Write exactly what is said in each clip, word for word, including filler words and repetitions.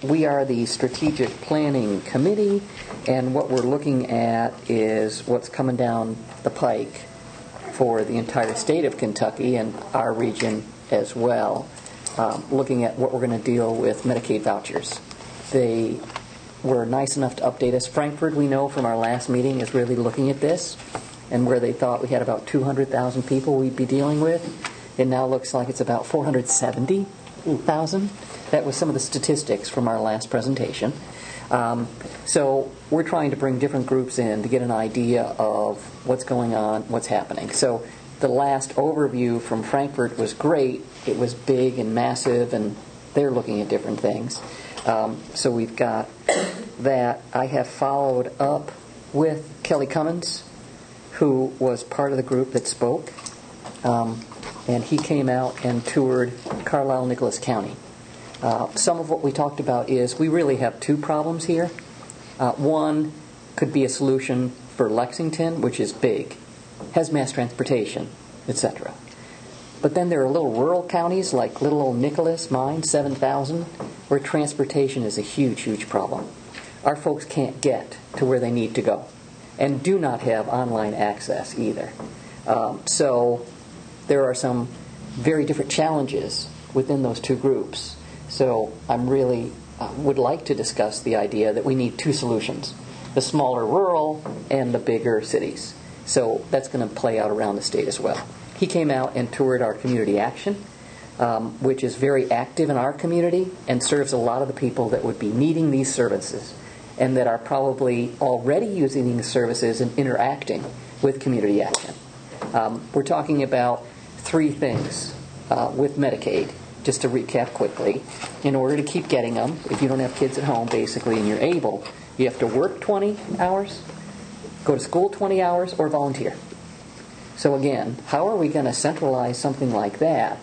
we are the Strategic Planning Committee, and what we're looking at is what's coming down the pike for the entire state of Kentucky and our region as well, um, looking at what we're going to deal with Medicaid vouchers. They were nice enough to update us. Frankfort, we know from our last meeting, is really looking at this, and where they thought we had about two hundred thousand people we'd be dealing with, it now looks like it's about four hundred seventy thousand. That was some of the statistics from our last presentation. Um, so we're trying to bring different groups in to get an idea of what's going on, what's happening. So the last overview from Frankfort was great. It was big and massive, and they're looking at different things. Um, so we've got that. I have followed up with Kelly Cummins, who was part of the group that spoke. Um, and he came out and toured Carlisle, Nicholas County. Uh, some of what we talked about is we really have two problems here. Uh, one could be a solution for Lexington, which is big, has mass transportation, et cetera. But then there are little rural counties like little old Nicholas, mine, seven thousand, where transportation is a huge, huge problem. Our folks can't get to where they need to go and do not have online access either. Um, so there are some very different challenges within those two groups. So I'm really uh, would like to discuss the idea that we need two solutions, the smaller rural and the bigger cities. So that's going to play out around the state as well. He came out and toured our community action, um, which is very active in our community and serves a lot of the people that would be needing these services and that are probably already using these services and interacting with community action. Um, we're talking about three things uh, with Medicaid. Just to recap quickly, in order to keep getting them, if you don't have kids at home, basically, and you're able, you have to work twenty hours, go to school twenty hours, or volunteer. So again, how are we going to centralize something like that?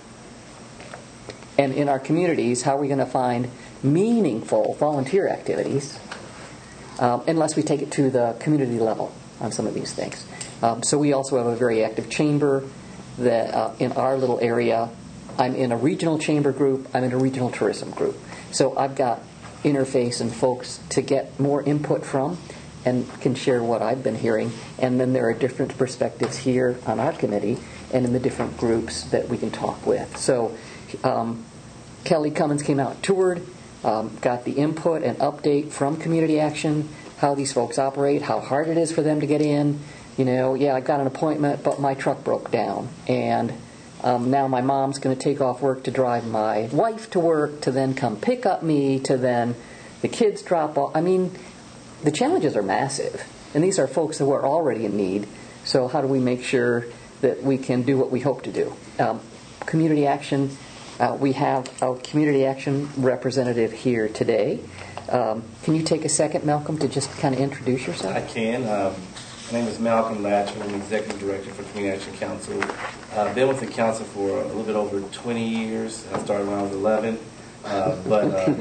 And in our communities, how are we going to find meaningful volunteer activities um, unless we take it to the community level on some of these things? Um, so we also have a very active chamber that uh, in our little area. I'm in a regional chamber group. I'm in a regional tourism group. So I've got interface and folks to get more input from and can share what I've been hearing. And then there are different perspectives here on our committee and in the different groups that we can talk with. So um, Kelly Cummins came out and toured, um, got the input and update from Community Action, how these folks operate, how hard it is for them to get in. You know, yeah, I got an appointment, but my truck broke down. And Um, now my mom's going to take off work to drive my wife to work, to then come pick up me, to then the kids drop off. I mean, the challenges are massive. And these are folks who are already in need. So how do we make sure that we can do what we hope to do? Um, community action, uh, we have a community action representative here today. Um, can you take a second, Malcolm, to just kind of introduce yourself? I can. Um, my name is Malcolm Latcher. I'm the Executive Director for Community Action Council. I've uh, been with the council for a little bit over twenty years. I started when I was eleven, uh, but uh,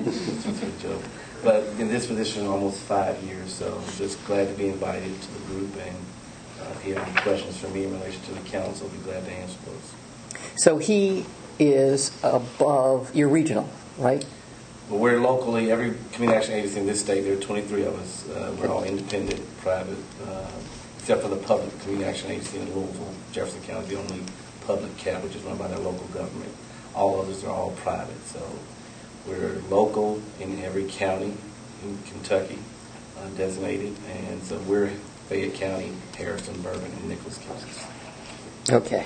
but in this position almost five years. So I'm just glad to be invited to the group, and uh, if you have any questions for me in relation to the council, I'll be glad to answer those. So he is above your regional, right? Well, we're locally, every community action agency in this state, there are twenty-three of us. Uh, we're all independent, private, uh, except for the public community action agency in Louisville, Jefferson County, the only public C A P, which is run by their local government. All others are all private. So we're local in every county in Kentucky, uh, designated, and so we're Fayette County, Harrison, Bourbon, and Nicholas counties. Okay.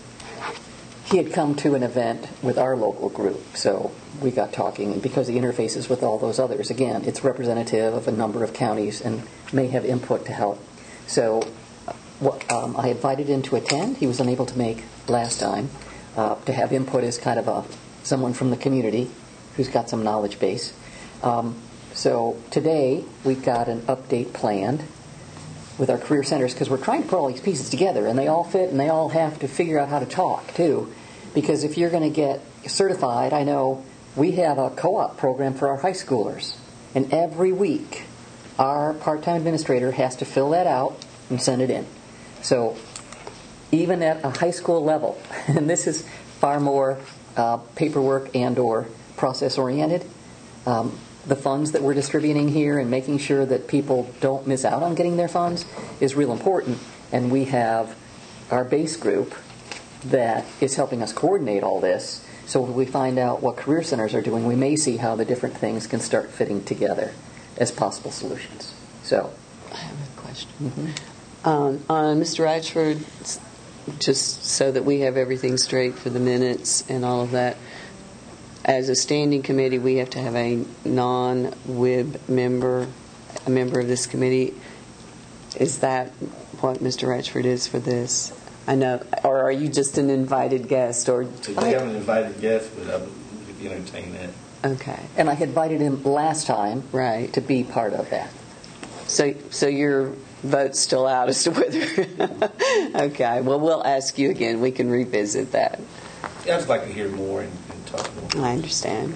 He had come to an event with our local group, so we got talking, and because he interfaces with all those others, again, it's representative of a number of counties and may have input to help. So what, um, I invited him to attend. He was unable to make last time. Uh, to have input as kind of a someone from the community who's got some knowledge base. Um, so today we've got an update planned with our career centers because we're trying to put all these pieces together, and they all fit, and they all have to figure out how to talk too. Because if you're going to get certified, I know we have a co-op program for our high schoolers, and every week our part-time administrator has to fill that out and send it in. So even at a high school level, and this is far more uh, paperwork and or process oriented, um, the funds that we're distributing here and making sure that people don't miss out on getting their funds is real important. And we have our base group that is helping us coordinate all this. So when we find out what career centers are doing, we may see how the different things can start fitting together as possible solutions. So, I have a question. Mm-hmm. Um, on Mister Ratchford, just so that we have everything straight for the minutes and all of that, as a standing committee, we have to have a non-W I B member, a member of this committee. Is that what Mister Ratchford is for this? I know, or are you just an invited guest? Or So they haven't invited guests, but I would entertain that. Okay, and I had invited him last time, right, to be part of that. So, so your vote's still out as to whether. Okay, well, we'll ask you again. We can revisit that. Yeah, I'd just like to hear more and, and talk more. I understand.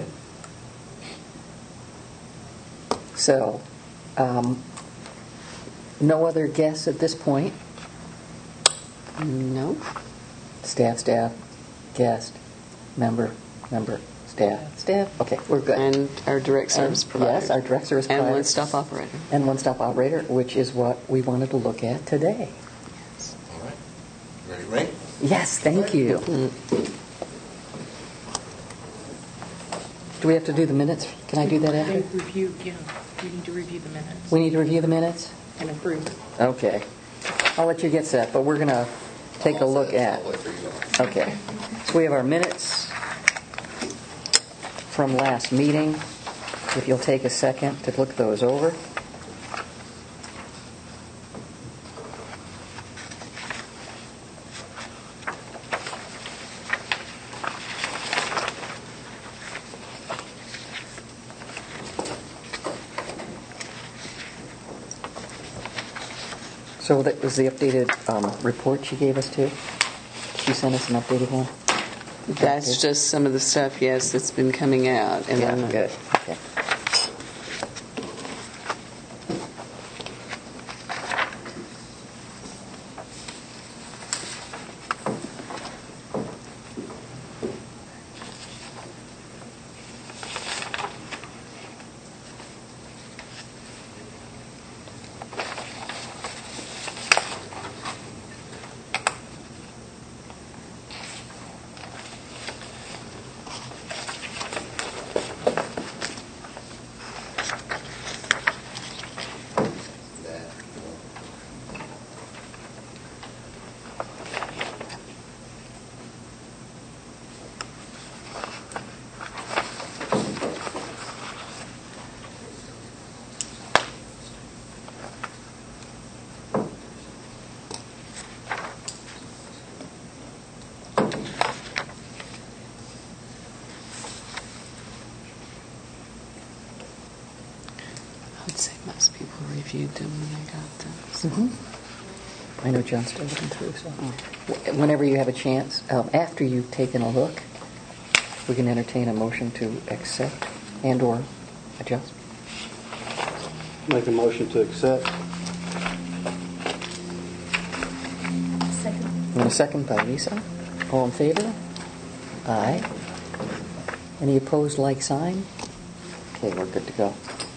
So, um, no other guests at this point? No. Staff, staff, guest, member, member, staff, staff. Okay, we're good. And our direct service And, provider. Yes, our direct service and provider. one-stop operator. And one-stop operator, which is what we wanted to look at today. Yes. All right. Ready, Ray? Yes, thank you. Do we have to do the minutes? Can I do that They after? review, yeah, we need to review the minutes We need to review the minutes? and approve. Okay. I'll let you get set, but we're going to take a look at. Okay. So we have our minutes from last meeting. If you'll take a second to look those over. So that was the updated um, report she gave us too? She sent us an updated one? That's just some of the stuff, yes, that's been coming out. And Yeah, I'm- good. Okay. I would say most people reviewed them when they got them. So. Mm-hmm. I know John's still looking through, so Wh- whenever you have a chance, um, after you've taken a look, we can entertain a motion to accept and or adjust. Make a motion to accept. Second. And a second by Lisa. All in favor? Aye. Any opposed, like sign? Okay, we're good to go.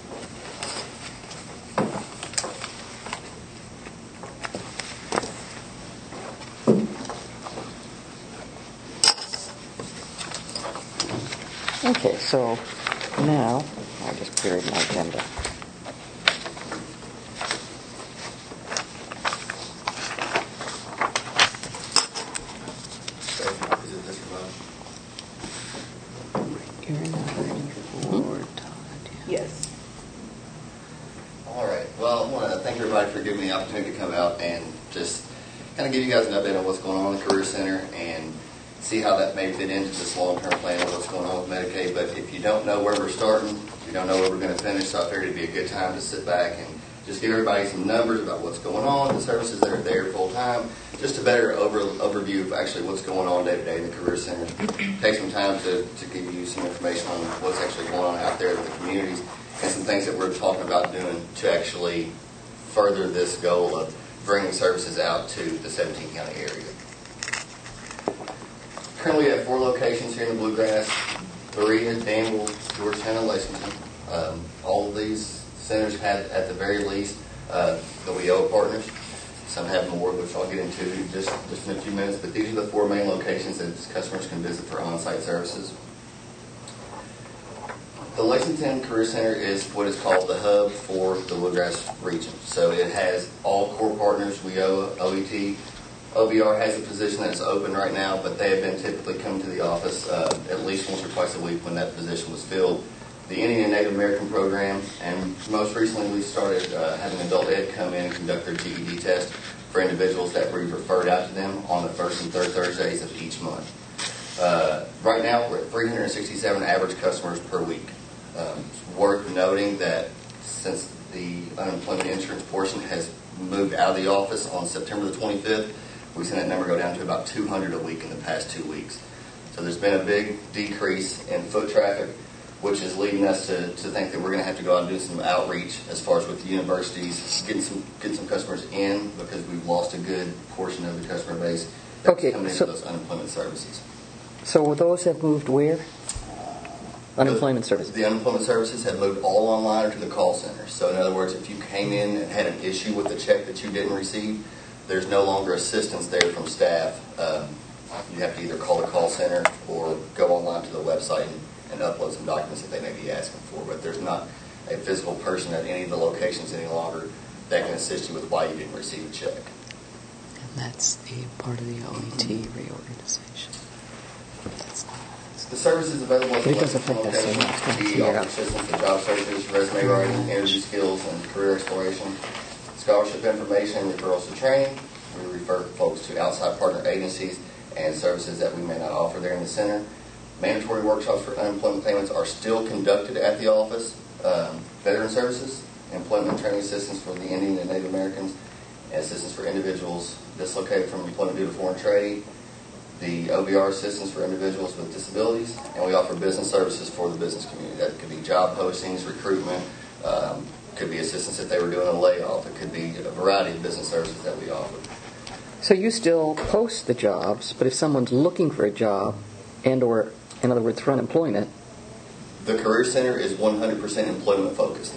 Okay, so now I just queried my agenda. Is it Mister Bob? You're not ready for Todd. Yeah. Yes. All right. Well, I want to thank everybody for giving me the opportunity to come out and just kind of give you guys an update on what's going on in the Career Center and see how that may fit into this long-term plan of what's going on with Medicaid. But if you don't know where we're starting, you don't know where we're going to finish, so I figured it'd be a good time to sit back and just give everybody some numbers about what's going on, the services that are there full-time, just a better over, overview of actually what's going on day-to-day in the Career Center. Take some time to, to give you some information on what's actually going on out there in the communities and some things that we're talking about doing to actually further this goal of bringing services out to the seventeen county area. Currently we have four locations here in the Bluegrass: Berea, Danville, Georgetown, and Lexington. Um, all of these centers have, at the very least, uh, the W I O A partners. Some have more, which I'll get into just, just in a few minutes. But these are the four main locations that customers can visit for on-site services. The Lexington Career Center is what is called the hub for the Woodgrass region. So it has all core partners, W I O A, O E T. O B R has a position that's open right now, but they have been typically coming to the office uh, at least once or twice a week when that position was filled. The Indian and Native American program, and most recently we started uh, having adult ed come in and conduct their G E D test for individuals that we've referred out to them on the first and third Thursdays of each month. Uh, right now we're at three hundred sixty-seven average customers per week. Um, it's worth noting that since the unemployment insurance portion has moved out of the office on September the twenty-fifth, we've seen that number go down to about two hundred a week in the past two weeks. So there's been a big decrease in foot traffic, which is leading us to, to think that we're going to have to go out and do some outreach as far as with the universities, getting some getting some customers in, because we've lost a good portion of the customer base that's Okay, coming so- into those unemployment services. So those have moved where? Unemployment The- services. The unemployment services have moved all online or to the call center. So in other words, if you came in and had an issue with the check that you didn't receive, there's no longer assistance there from staff. Um, you have to either call the call center or go online to the website and, and upload some documents that they may be asking for. But there's not a physical person at any of the locations any longer that can assist you with why you didn't receive a check. And that's a part of the O E T reorganization. That's not The services available at the But it doesn't Lexington affect us so location, much. we Yeah. offer assistance to job searches, resume writing, interview skills, and career exploration, scholarship information, referrals to training. We refer folks to outside partner agencies and services that we may not offer there in the center. Mandatory workshops for unemployment payments are still conducted at the office. Um, veteran services, employment and training assistance for the Indian and Native Americans, and assistance for individuals dislocated from employment due to foreign trade. The O B R assistance for individuals with disabilities, and we offer business services for the business community. That could be job postings, recruitment, um, could be assistance if they were doing a layoff. It could be a variety of business services that we offer. So you still post the jobs, but if someone's looking for a job and or, in other words, for unemployment, The Career Center is one hundred percent employment focused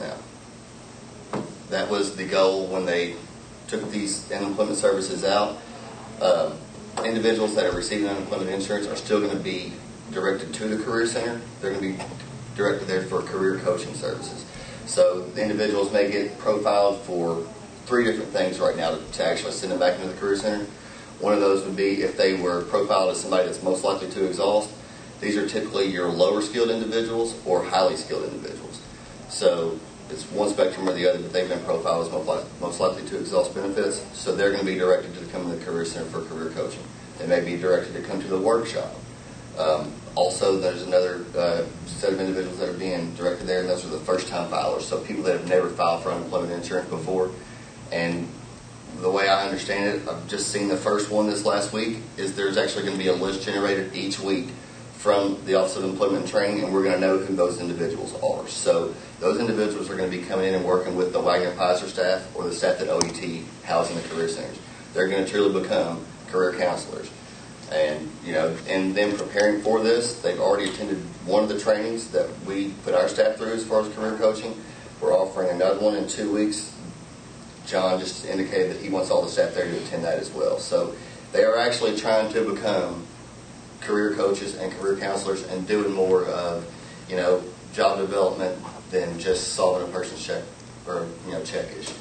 now. That was the goal when they took these unemployment services out. Um, individuals that are receiving unemployment insurance are still going to be directed to the Career Center. They're going to be directed there for career coaching services. So the individuals may get profiled for three different things right now to, to actually send them back into the Career Center. One of those would be if they were profiled as somebody that's most likely to exhaust. These are typically your lower skilled individuals or highly skilled individuals. So it's one spectrum or the other, but they've been profiled as most, li- most likely to exhaust benefits. So they're going to be directed to come to the Career Center for career coaching. They may be directed to come to the workshop. Um, also, there's another uh, set of individuals that are being directed there, and those are the first-time filers. So people that have never filed for unemployment insurance before. And the way I understand it, I've just seen the first one this last week, is there's actually going to be a list generated each week from the Office of Employment and Training, and we're going to know who those individuals are. So those individuals are going to be coming in and working with the Wagner-Pizer staff or the staff that O E T house in the career centers. They're going to truly become career counselors. And, you know, in them preparing for this, they've already attended one of the trainings that we put our staff through as far as career coaching. We're offering another one in two weeks. John just indicated that he wants all the staff there to attend that as well. So they are actually trying to become career coaches and career counselors and doing more of, you know, job development than just solving a person's check or, you know, check issue.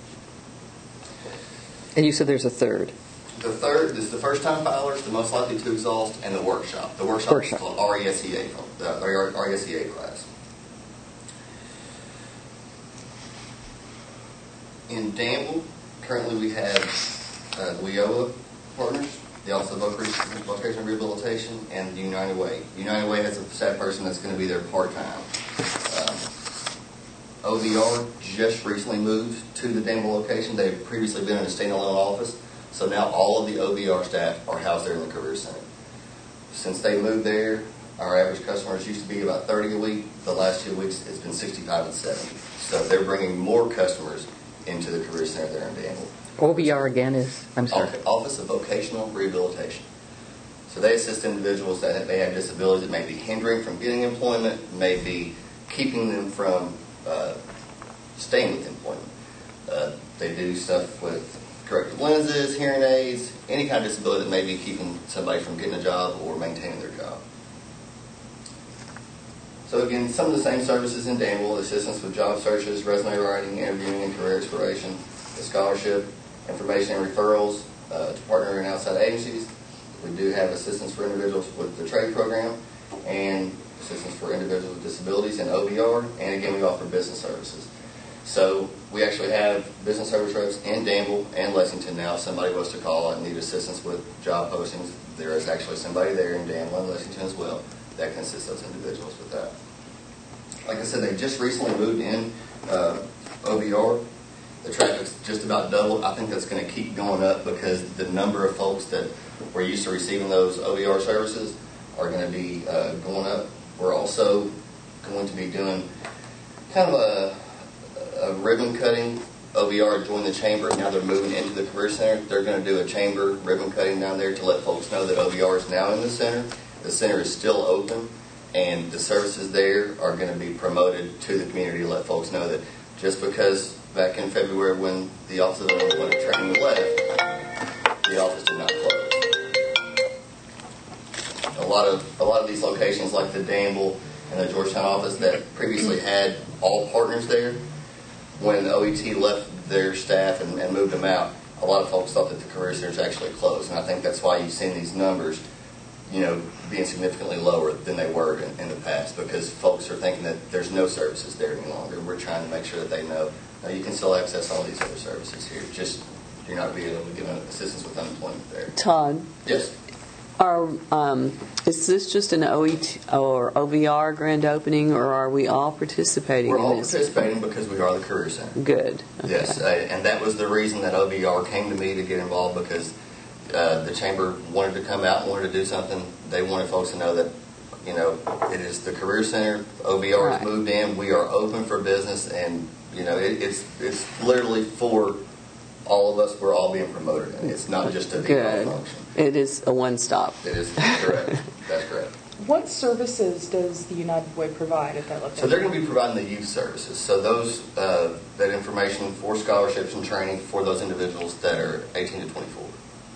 and you said there's a third. The third is the first-time filers, the most likely to exhaust, and the workshop. The workshop, Workshop. is called R E S E A, the R E S E A class. In Danville, currently we have uh, the W I O A partners, the Office of Vocational Rehabilitation, and the United Way. United Way has a staff person that's going to be there part-time. Um, O B R just recently moved to the Danville location. They've previously been in a standalone office, so now all of the O B R staff are housed there in the Career Center. Since they moved there, our average customers used to be about thirty a week. The last two weeks, it's been sixty-five and seventy. So they're bringing more customers into the Career Center there in Danville. O B R again is, I'm sorry. Office of Vocational Rehabilitation. So they assist individuals that may have disabilities that may be hindering from getting employment, may be keeping them from uh, staying with employment. Uh, they do stuff with corrective lenses, hearing aids, any kind of disability that may be keeping somebody from getting a job or maintaining their job. So again, some of the same services in Danville: assistance with job searches, resume writing, interviewing and career exploration, a scholarship, information and referrals uh, to partner in outside agencies. We do have assistance for individuals with the trade program and assistance for individuals with disabilities in O B R, and again we offer business services. So we actually have business service reps in Danville and Lexington now. If somebody was to call and need assistance with job postings, there is actually somebody there in Danville and Lexington as well that can assist those individuals with that. Like I said, they just recently moved in uh, O B R. The traffic's just about doubled. I think that's going to keep going up because the number of folks that were used to receiving those O B R services are going to be uh, going up. We're also going to be doing kind of a, a ribbon cutting. O B R joined the chamber. Now they're moving into the career center. They're going to do a chamber ribbon cutting down there to let folks know that O B R is now in the center. The center is still open, and the services there are going to be promoted to the community to let folks know that just because back in February when the Office of Unemployment Training left, the office did not close. A lot of a lot of these locations, like the Danville and the Georgetown office that previously had all partners there, when the O E T left their staff and, and moved them out, a lot of folks thought that the career centers actually closed, and I think that's why you've seen these numbers, you know, being significantly lower than they were in, in the past, because folks are thinking that there's no services there any longer. We're trying to make sure that they know uh, you can still access all these other services here. Just you're not being able to give assistance with unemployment there. Todd? Yes. Are, um, is this just an O E T or O V R grand opening, or are we all participating We're in all this? participating because we are the Career Center. Good. Okay. Yes, uh, and that was the reason that O V R came to me to get involved, because uh, the chamber wanted to come out and wanted to do something. They wanted folks to know that, you know, it is the Career Center. O V R Right. has moved in. We are open for business, and you know, it, it's it's literally for all of us. We're all being promoted, and it's not just a V R Good. function. It is a one-stop. It is correct. That's correct. What services does the United Way provide at that location? So they're going to be providing the youth services. So those uh, that information for scholarships and training for those individuals that are eighteen to twenty-four.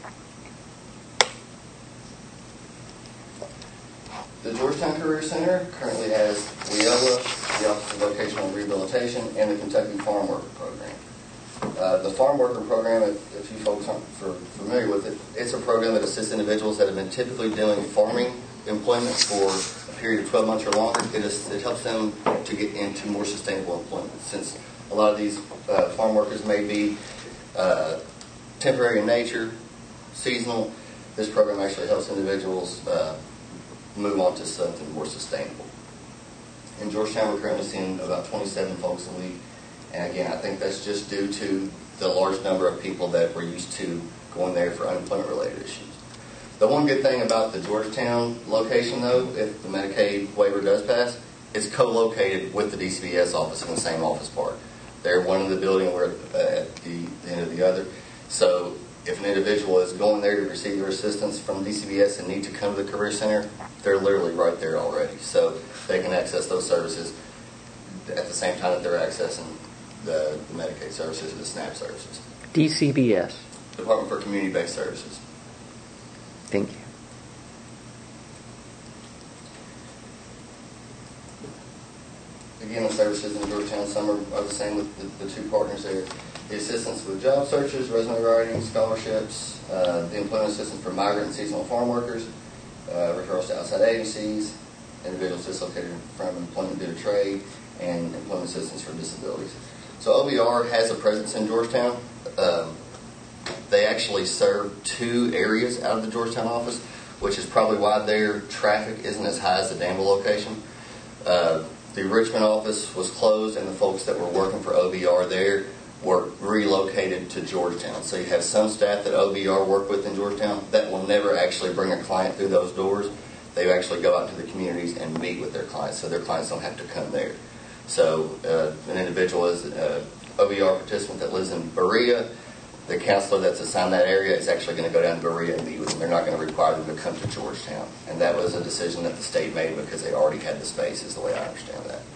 The Georgetown Career Center currently has WIOA, the Office of Vocational Rehabilitation, and the Kentucky Farm Worker Program. Uh, the Farm Worker Program, if, if you folks aren't for, familiar with it, it's a program that assists individuals that have been typically doing farming employment for a period of twelve months or longer. It, is, it helps them to get into more sustainable employment. Since a lot of these uh, farm workers may be uh, temporary in nature, seasonal, this program actually helps individuals uh, move on to something more sustainable. In Georgetown, we're currently seeing about twenty-seven folks a week. And again, I think that's just due to the large number of people that were used to going there for unemployment-related issues. The one good thing about the Georgetown location, though, if the Medicaid waiver does pass, it's co-located with the D C B S office in the same office park. They're one in the building, we're at the end of the other. So if an individual is going there to receive their assistance from D C B S and need to come to the Career Center, they're literally right there already. So they can access those services at the same time that they're accessing the, the Medicaid services and the SNAP services. D C B S. Department for Community-Based Services. Thank you. Again, the services in Georgetown, some are, are the same with the, the two partners there. The assistance with job searches, resume writing, scholarships, uh, the employment assistance for migrant and seasonal farm workers, uh, referrals to outside agencies, individuals dislocated from employment due to trade, and employment assistance for disabilities. So O B R has a presence in Georgetown. Um, they actually serve two areas out of the Georgetown office, which is probably why their traffic isn't as high as the Danville location. Uh, the Richmond office was closed, and the folks that were working for O B R there were relocated to Georgetown. So you have some staff that O B R work with in Georgetown that will never actually bring a client through those doors. They actually go out to the communities and meet with their clients, so their clients don't have to come there. So uh, an individual is an O B R participant that lives in Berea. The counselor that's assigned that area is actually going to go down to Berea and meet with them. They're not going to require them to come to Georgetown. And that was a decision that the state made because they already had the space, is the way I understand that.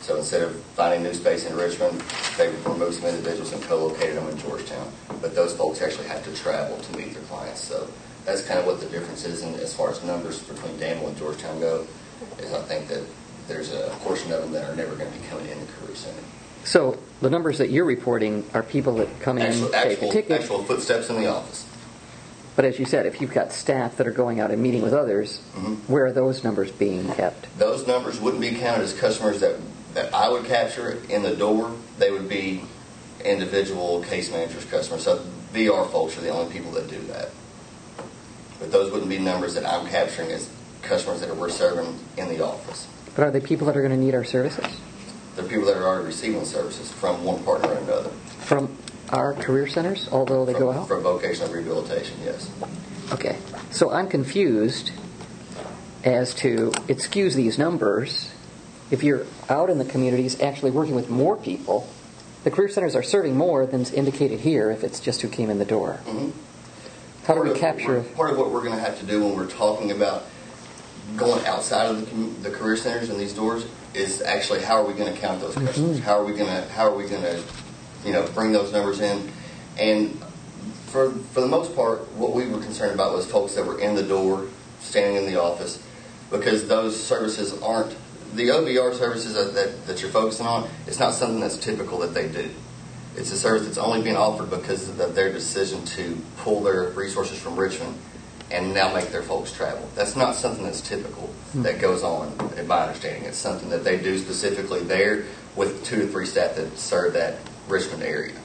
So instead of finding new space in Richmond, they would remove some individuals and co-located them in Georgetown. But those folks actually have to travel to meet their clients. So that's kind of what the difference is. And as far as numbers between Danville and Georgetown go, is I think that there's a portion of them that are never going to be coming in the Career Center. So the numbers that you're reporting are people that come in, Actual, take actual, a ticket. actual footsteps in the office. But as you said, if you've got staff that are going out and meeting with others, Mm-hmm. where are those numbers being kept? Those numbers wouldn't be counted as customers that, that I would capture in the door. They would be individual case managers' customers. So V R folks are the only people that do that. But those wouldn't be numbers that I'm capturing as customers that we're serving in the office. But are they people that are going to need our services? They're people that are already receiving services from one partner or another. From our career centers, although they from, go out? From vocational rehabilitation, yes. Okay. So I'm confused as to, it skews these numbers. If you're out in the communities actually working with more people, the career centers are serving more than's indicated here if it's just who came in the door. Mm-hmm. How do Part we of- capture... Part of what we're going to have to do when we're talking about going outside of the, commu- the career centers and these doors is actually how are we going to count those customers? Mm-hmm. How are we going to how are we going to you know bring those numbers in? And for for the most part, what we were concerned about was folks that were in the door, standing in the office, because those services aren't the O V R services that, that, that you're focusing on. It's not something that's typical that they do. It's a service that's only being offered because of their decision to pull their resources from Richmond and now make their folks travel. That's not something that's typical that goes on, in my understanding. It's something that they do specifically there with two to three staff that serve that Richmond area.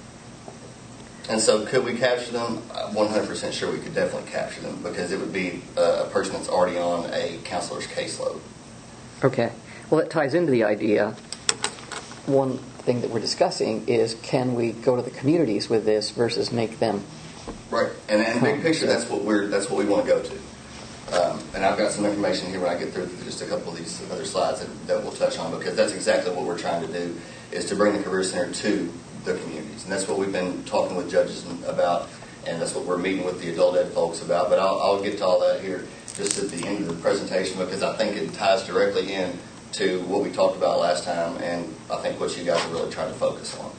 And so could we capture them? I'm one hundred percent sure we could definitely capture them because it would be a, a person that's already on a counselor's caseload. Okay. Well, it ties into the idea. One thing that we're discussing is can we go to the communities with this versus make them... Right, and in big picture, that's what we're that's what we want to go to. Um, and I've got some information here when I get through just a couple of these other slides that, that we'll touch on because that's exactly what we're trying to do is to bring the Career Center to the communities, and that's what we've been talking with judges about, and that's what we're meeting with the adult ed folks about. But I'll, I'll get to all that here just at the end of the presentation because I think it ties directly in to what we talked about last time, and I think what you guys are really trying to focus on.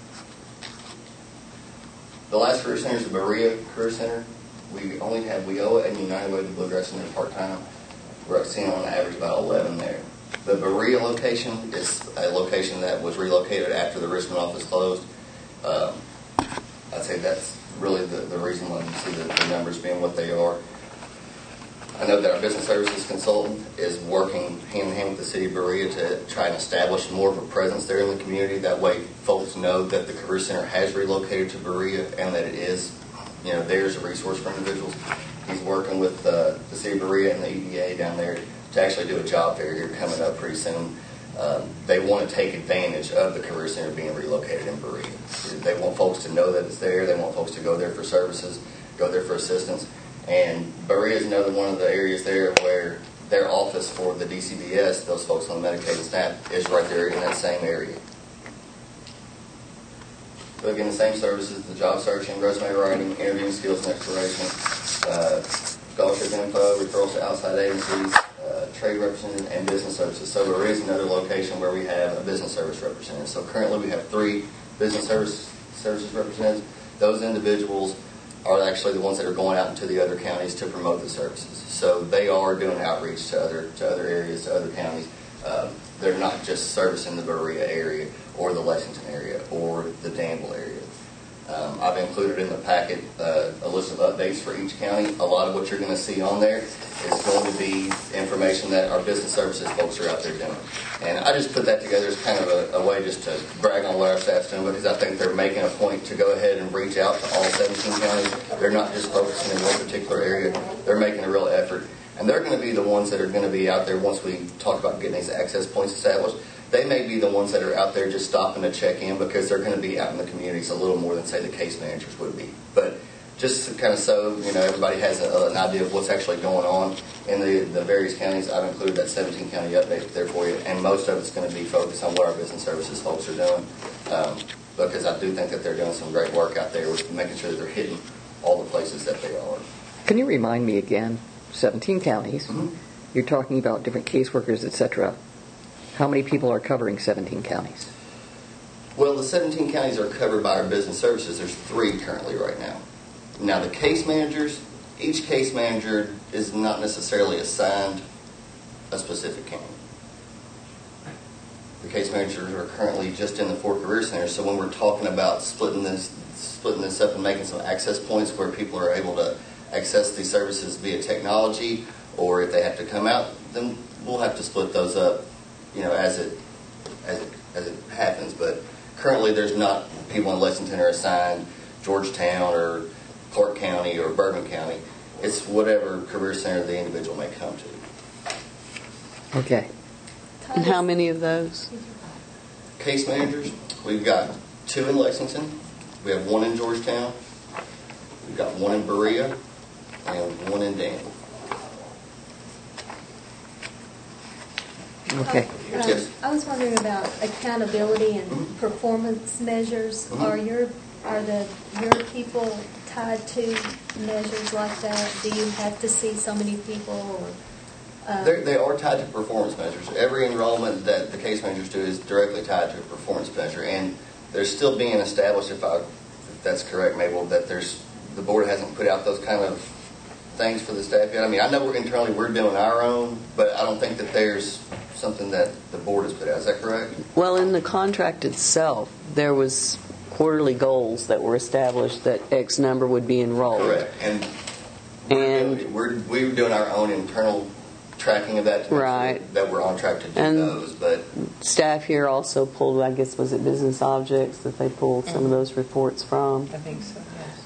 The last career center is the Berea Career Center. We only have Wioa and United Way, the Bluegrass Center part-time. We're seeing on average about eleven there. The Berea location is a location that was relocated after the Richmond office closed. Um, I'd say that's really the, the reason why you see the, the numbers being what they are. I know that our business services consultant is working hand-in-hand with the city of Berea to try and establish more of a presence there in the community. That way folks know that the Career Center has relocated to Berea and that it is, you know, there's a resource for individuals. He's working with uh, the city of Berea and the E D A down there to actually do a job fair here coming up pretty soon. Um, they want to take advantage of the Career Center being relocated in Berea. They want folks to know that it's there. They want folks to go there for services, go there for assistance. And Berea is another one of the areas there where their office for the D C B S, those folks on the Medicaid staff, is right there in that same area. So again, the same services, the job searching, resume writing, interviewing skills and exploration, uh, scholarship info, referrals to outside agencies, uh, trade representative, and business services. So there is another location where we have a business service representative. So currently we have three business service services representatives. Those individuals are actually the ones that are going out into the other counties to promote the services. So they are doing outreach to other to other areas, to other counties. Um, they're not just servicing the Berea area or the Lexington area or the Danville area. Um, I've included in the packet uh, a list of updates for each county. A lot of what you're going to see on there is going to be information that our business services folks are out there doing. And I just put that together as kind of a, a way just to brag on what our staff's doing because I think they're making a point to go ahead and reach out to all seventeen counties. They're not just focusing in one particular area. They're making a real effort. And they're going to be the ones that are going to be out there once we talk about getting these access points established. They may be the ones that are out there just stopping to check in because they're going to be out in the communities a little more than, say, the case managers would be. But just to kind of so you know everybody has a, an idea of what's actually going on in the, the various counties, I've included that seventeen county update there for you. And most of it's going to be focused on what our business services folks are doing um, because I do think that they're doing some great work out there with making sure that they're hitting all the places that they are. Can you remind me again, seventeen counties, Mm-hmm. you're talking about different caseworkers, et cetera. How many people are covering seventeen counties? Well, the seventeen counties are covered by our business services. There's three currently right now. Now, the case managers, each case manager is not necessarily assigned a specific county. The case managers are currently just in the four career centers, so when we're talking about splitting this, splitting this up and making some access points where people are able to access these services via technology, or if they have to come out, then we'll have to split those up, you know, as it as it as it happens. But currently, there's not people in Lexington are assigned Georgetown or Clark County or Bourbon County. It's whatever career center the individual may come to. Okay. And how many of those? Case managers, we've got two in Lexington. We have one in Georgetown. We've got one in Berea and one in Danville. Okay. Um, Yes. I was wondering about accountability and Mhm. performance measures. Mhm. Are your are the your people tied to measures like that? Do you have to see so many people? Or, uh, They're, they are tied to performance measures. Every enrollment that the case managers do is directly tied to a performance measure, and there's still being established, if, I, if that's correct, Mabel, that there's the board hasn't put out those kind of things for the staff yet. I mean, I know we're internally we're doing our own, but I don't think that there's something that the board has put out. Is that correct? Well, in the contract itself, there was quarterly goals that were established that X number would be enrolled. Correct. And we're, And- doing, we're we're doing our own internal tracking of that to make Right. sure that we're on track to do And- those. But Staff here also pulled, I guess, was it Business Objects that they pulled some of those reports from? I think so, yes.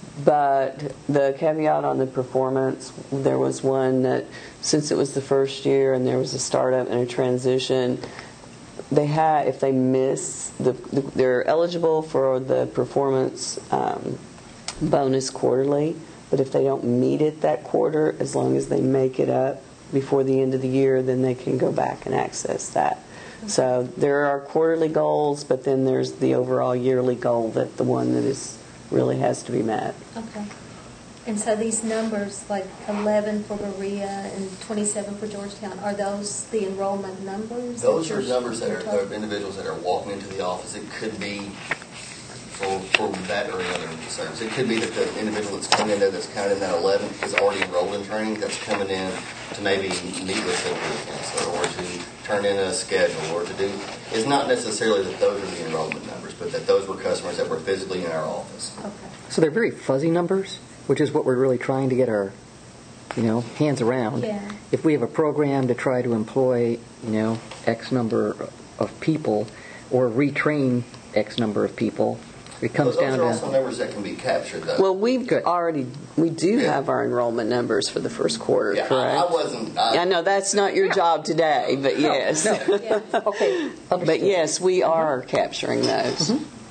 But the caveat on the performance, there was one that since it was the first year and there was a startup and a transition, they had, if they miss, the, the, they're eligible for the performance um, bonus quarterly, but if they don't meet it that quarter, as long as they make it up before the end of the year, then they can go back and access that. So there are quarterly goals, but then there's the overall yearly goal, that the one that is really has to be met. Okay. And so these numbers, like eleven for Berea and twenty-seven for Georgetown, are those the enrollment numbers? those that are you're- numbers that you're are talking- of individuals that are walking into the office. It could be for, for that or another service. It could be that the individual that's coming in there that's counted in that eleven is already enrolled in training, that's coming in to maybe meet with the counselor or to turn in a schedule or to do. It's not necessarily that those are the enrollment numbers, but that those were customers that were physically in our office. Okay. So they're very fuzzy numbers, which is what we're really trying to get our, you know, hands around. Yeah. If we have a program to try to employ, you know, X number of people or retrain X number of people, it comes Those down are also to... numbers that can be captured, though. Well, we've Good. already, we do Yeah. have our enrollment numbers for the first quarter, yeah, correct? I, I wasn't. I, I know that's not your job today, but yes. Yeah. Okay, But understood. yes, we are capturing those.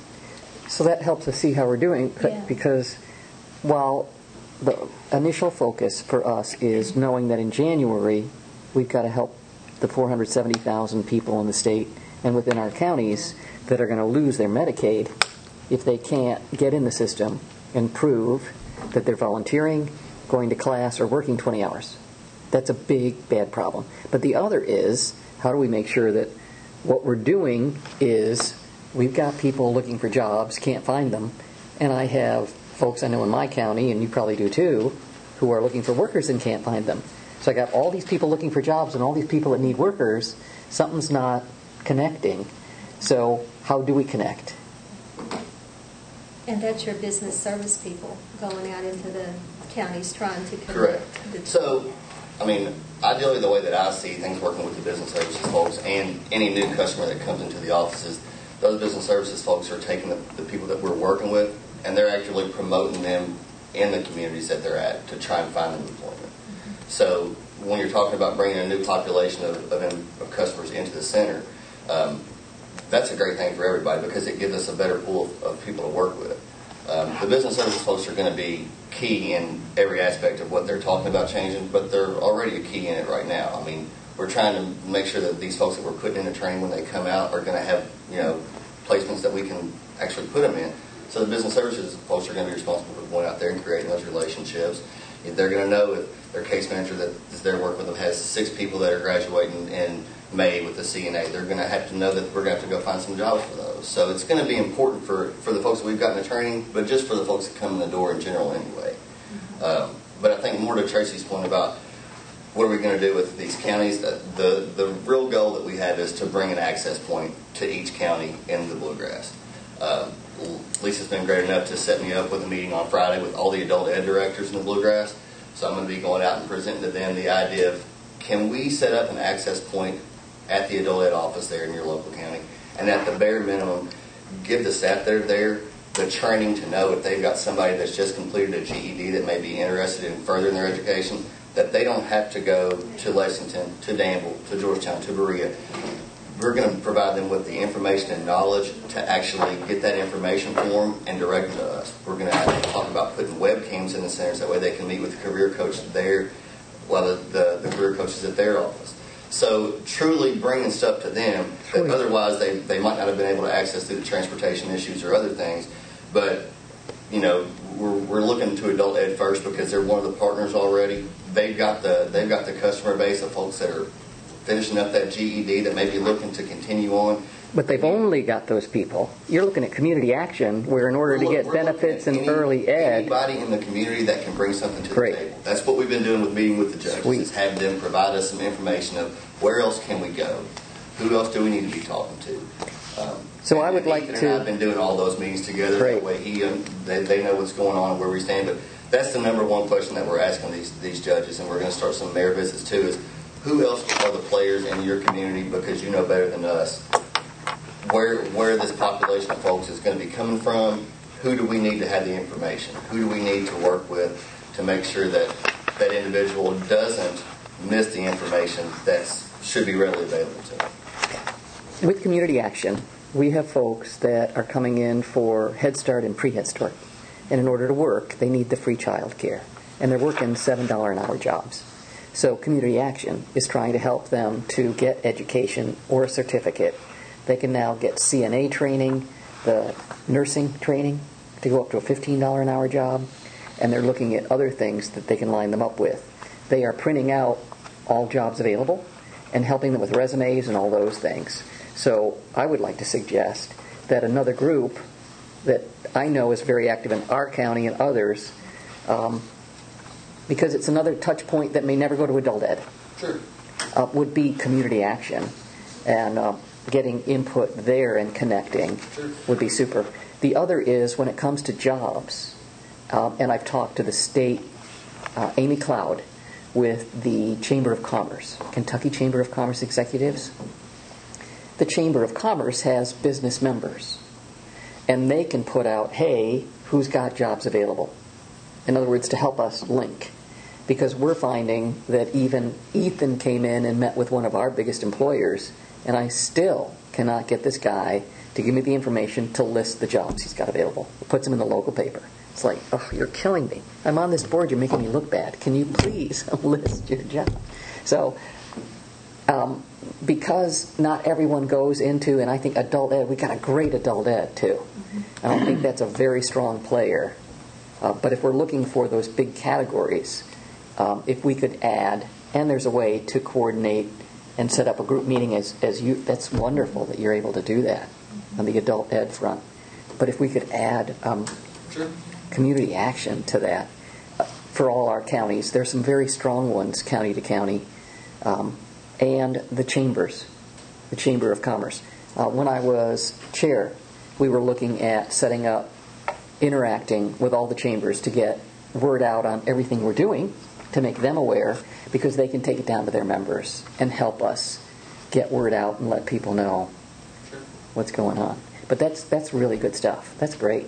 So that helps us see how we're doing, c- Yeah. because while the initial focus for us is knowing that in January we've got to help the four hundred seventy thousand people in the state and within our counties that are going to lose their Medicaid if they can't get in the system and prove that they're volunteering, going to class, or working twenty hours. That's a big, bad problem. But the other is, how do we make sure that what we're doing is we've got people looking for jobs, can't find them, and I have folks I know in my county, and you probably do too, who are looking for workers and can't find them. So I got all these people looking for jobs and all these people that need workers. Something's not connecting. So how do we connect? And that's your business service people going out into the counties trying to connect. Correct. the- So, I mean, ideally, the way that I see things working with the business services folks and any new customer that comes into the offices, those business services folks are taking the, the people that we're working with, and they're actually promoting them in the communities that they're at to try and find them employment. Mm-hmm. So, when you're talking about bringing a new population of, of, of customers into the center, um, that's a great thing for everybody because it gives us a better pool of, of people to work with. Um, the business services folks are going to be key in every aspect of what they're talking about changing, but they're already a key in it right now. I mean, we're trying to make sure that these folks that we're putting into training when they come out are going to have, you know, placements that we can actually put them in. So the business services folks are going to be responsible for going out there and creating those relationships. They're going to know if their case manager that is there working with them has six people that are graduating in, May with the C N A. They're going to have to know that we're going to have to go find some jobs for those. So it's going to be important for, for the folks that we've gotten the training, but just for the folks that come in the door in general anyway. Um, but I think more to Tracy's point about what are we going to do with these counties, the, the, the real goal that we have is to bring an access point to each county in the Bluegrass. Um, Lisa's been great enough to set me up with a meeting on Friday with all the adult ed directors in the Bluegrass. So I'm going to be going out and presenting to them the idea of, can we set up an access point at the adult ed office there in your local county, and at the bare minimum, give the staff that are there the training to know if they've got somebody that's just completed a G E D that may be interested in furthering their education, that they don't have to go to Lexington, to Danville, to Georgetown, to Berea. We're going to provide them with the information and knowledge to actually get that information for them and direct them to us. We're going to have to talk about putting webcams in the centers, that way they can meet with the career coach there while the, the, the career coach is at their office. So truly bringing stuff to them that otherwise they, they might not have been able to access through the transportation issues or other things. But, you know, we're, we're looking to adult ed first because they're one of the partners already. They've got the they've got the customer base of folks that are finishing up that G E D that may be looking to continue on. But they've only got those people. You're looking at community action, where in order to Look, get benefits and early ed, anybody in the community that can bring something to Great. the table. That's what we've been doing with meeting with the judges. Sweet. Is have them provide us some information of where else can we go, who else do we need to be talking to. Um, So I and would like Ethan to- And I've been doing all those meetings together. Great. That way he um, they, they know what's going on and where we stand. But that's the number one question that we're asking these these judges, and we're going to start some mayor visits too. Is who else are the players in your community, because you know better than us where where this population of folks is going to be coming from. Who do we need to have the information? Who do we need to work with to make sure that that individual doesn't miss the information that should be readily available to them? with community action, we have folks that are coming in for Head Start and pre-Head Start. And in order to work, they need the free child care. And they're working seven dollars an hour jobs. So community action is trying to help them to get education or a certificate. They can now get C N A training, the nursing training to go up to a fifteen dollars an hour job. And they're looking at other things that they can line them up with. They are printing out all jobs available and helping them with resumes and all those things. So I would like to suggest that another group that I know is very active in our county and others, um, because it's another touch point that may never go to adult ed, Sure. uh, would be community action. And uh, getting input there and connecting Sure. would be super. The other is when it comes to jobs, um, and I've talked to the state, uh, Amy Cloud, with the Chamber of Commerce, Kentucky Chamber of Commerce executives. The Chamber of Commerce has business members, and they can put out, hey, who's got jobs available? In other words, to help us link. Because we're finding that even Ethan came in and met with one of our biggest employers, and I still cannot get this guy to give me the information to list the jobs he's got available. It puts them in the local paper. It's like, oh, you're killing me. I'm on this board. You're making me look bad. Can you please list your job? So, um, because not everyone goes into, and I think adult ed, we got a great adult ed too. I don't think that's a very strong player. Uh, but if we're looking for those big categories, um, if we could add, and there's a way to coordinate and set up a group meeting as, as you, that's wonderful that you're able to do that on the adult ed front. But if we could add um, Sure. community action to that uh, for all our counties, there's some very strong ones county to county, um, and the chambers, the Chamber of Commerce. Uh, when I was chair, we were looking at setting up, interacting with all the chambers to get word out on everything we're doing, to make them aware, because they can take it down to their members and help us get word out and let people know Sure. what's going on. But that's that's really good stuff. That's great.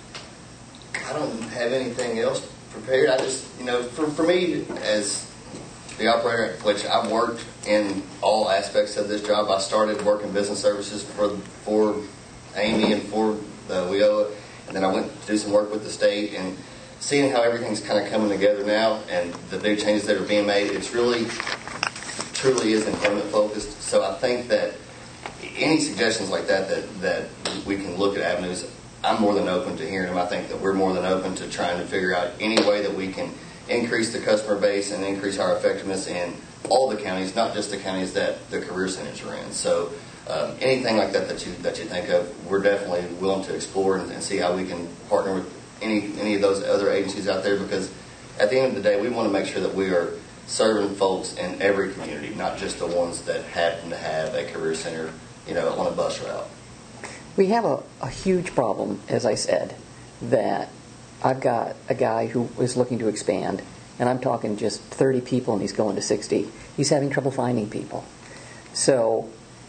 I don't have anything else prepared. I just, you know, for, for me, as the operator, which I've worked in all aspects of this job. I started working business services for for Amy and for the W I O A, and then I went to do some work with the state, and seeing how everything's kind of coming together now and the new changes that are being made, it's really, truly is employment focused. So I think that any suggestions like that, that, that we can look at avenues, I'm more than open to hearing them. I think that we're more than open to trying to figure out any way that we can increase the customer base and increase our effectiveness in all the counties, not just the counties that the career centers are in. So um, anything like that that you that you think of, we're definitely willing to explore and, and see how we can partner with any any of those other agencies out there, because at the end of the day, we want to make sure that we are serving folks in every community, not just the ones that happen to have a career center, you know, on a bus route. We have a, a huge problem, as I said, that I've got a guy who is looking to expand, and I'm talking just thirty people, and he's going to sixty. He's having trouble finding people. So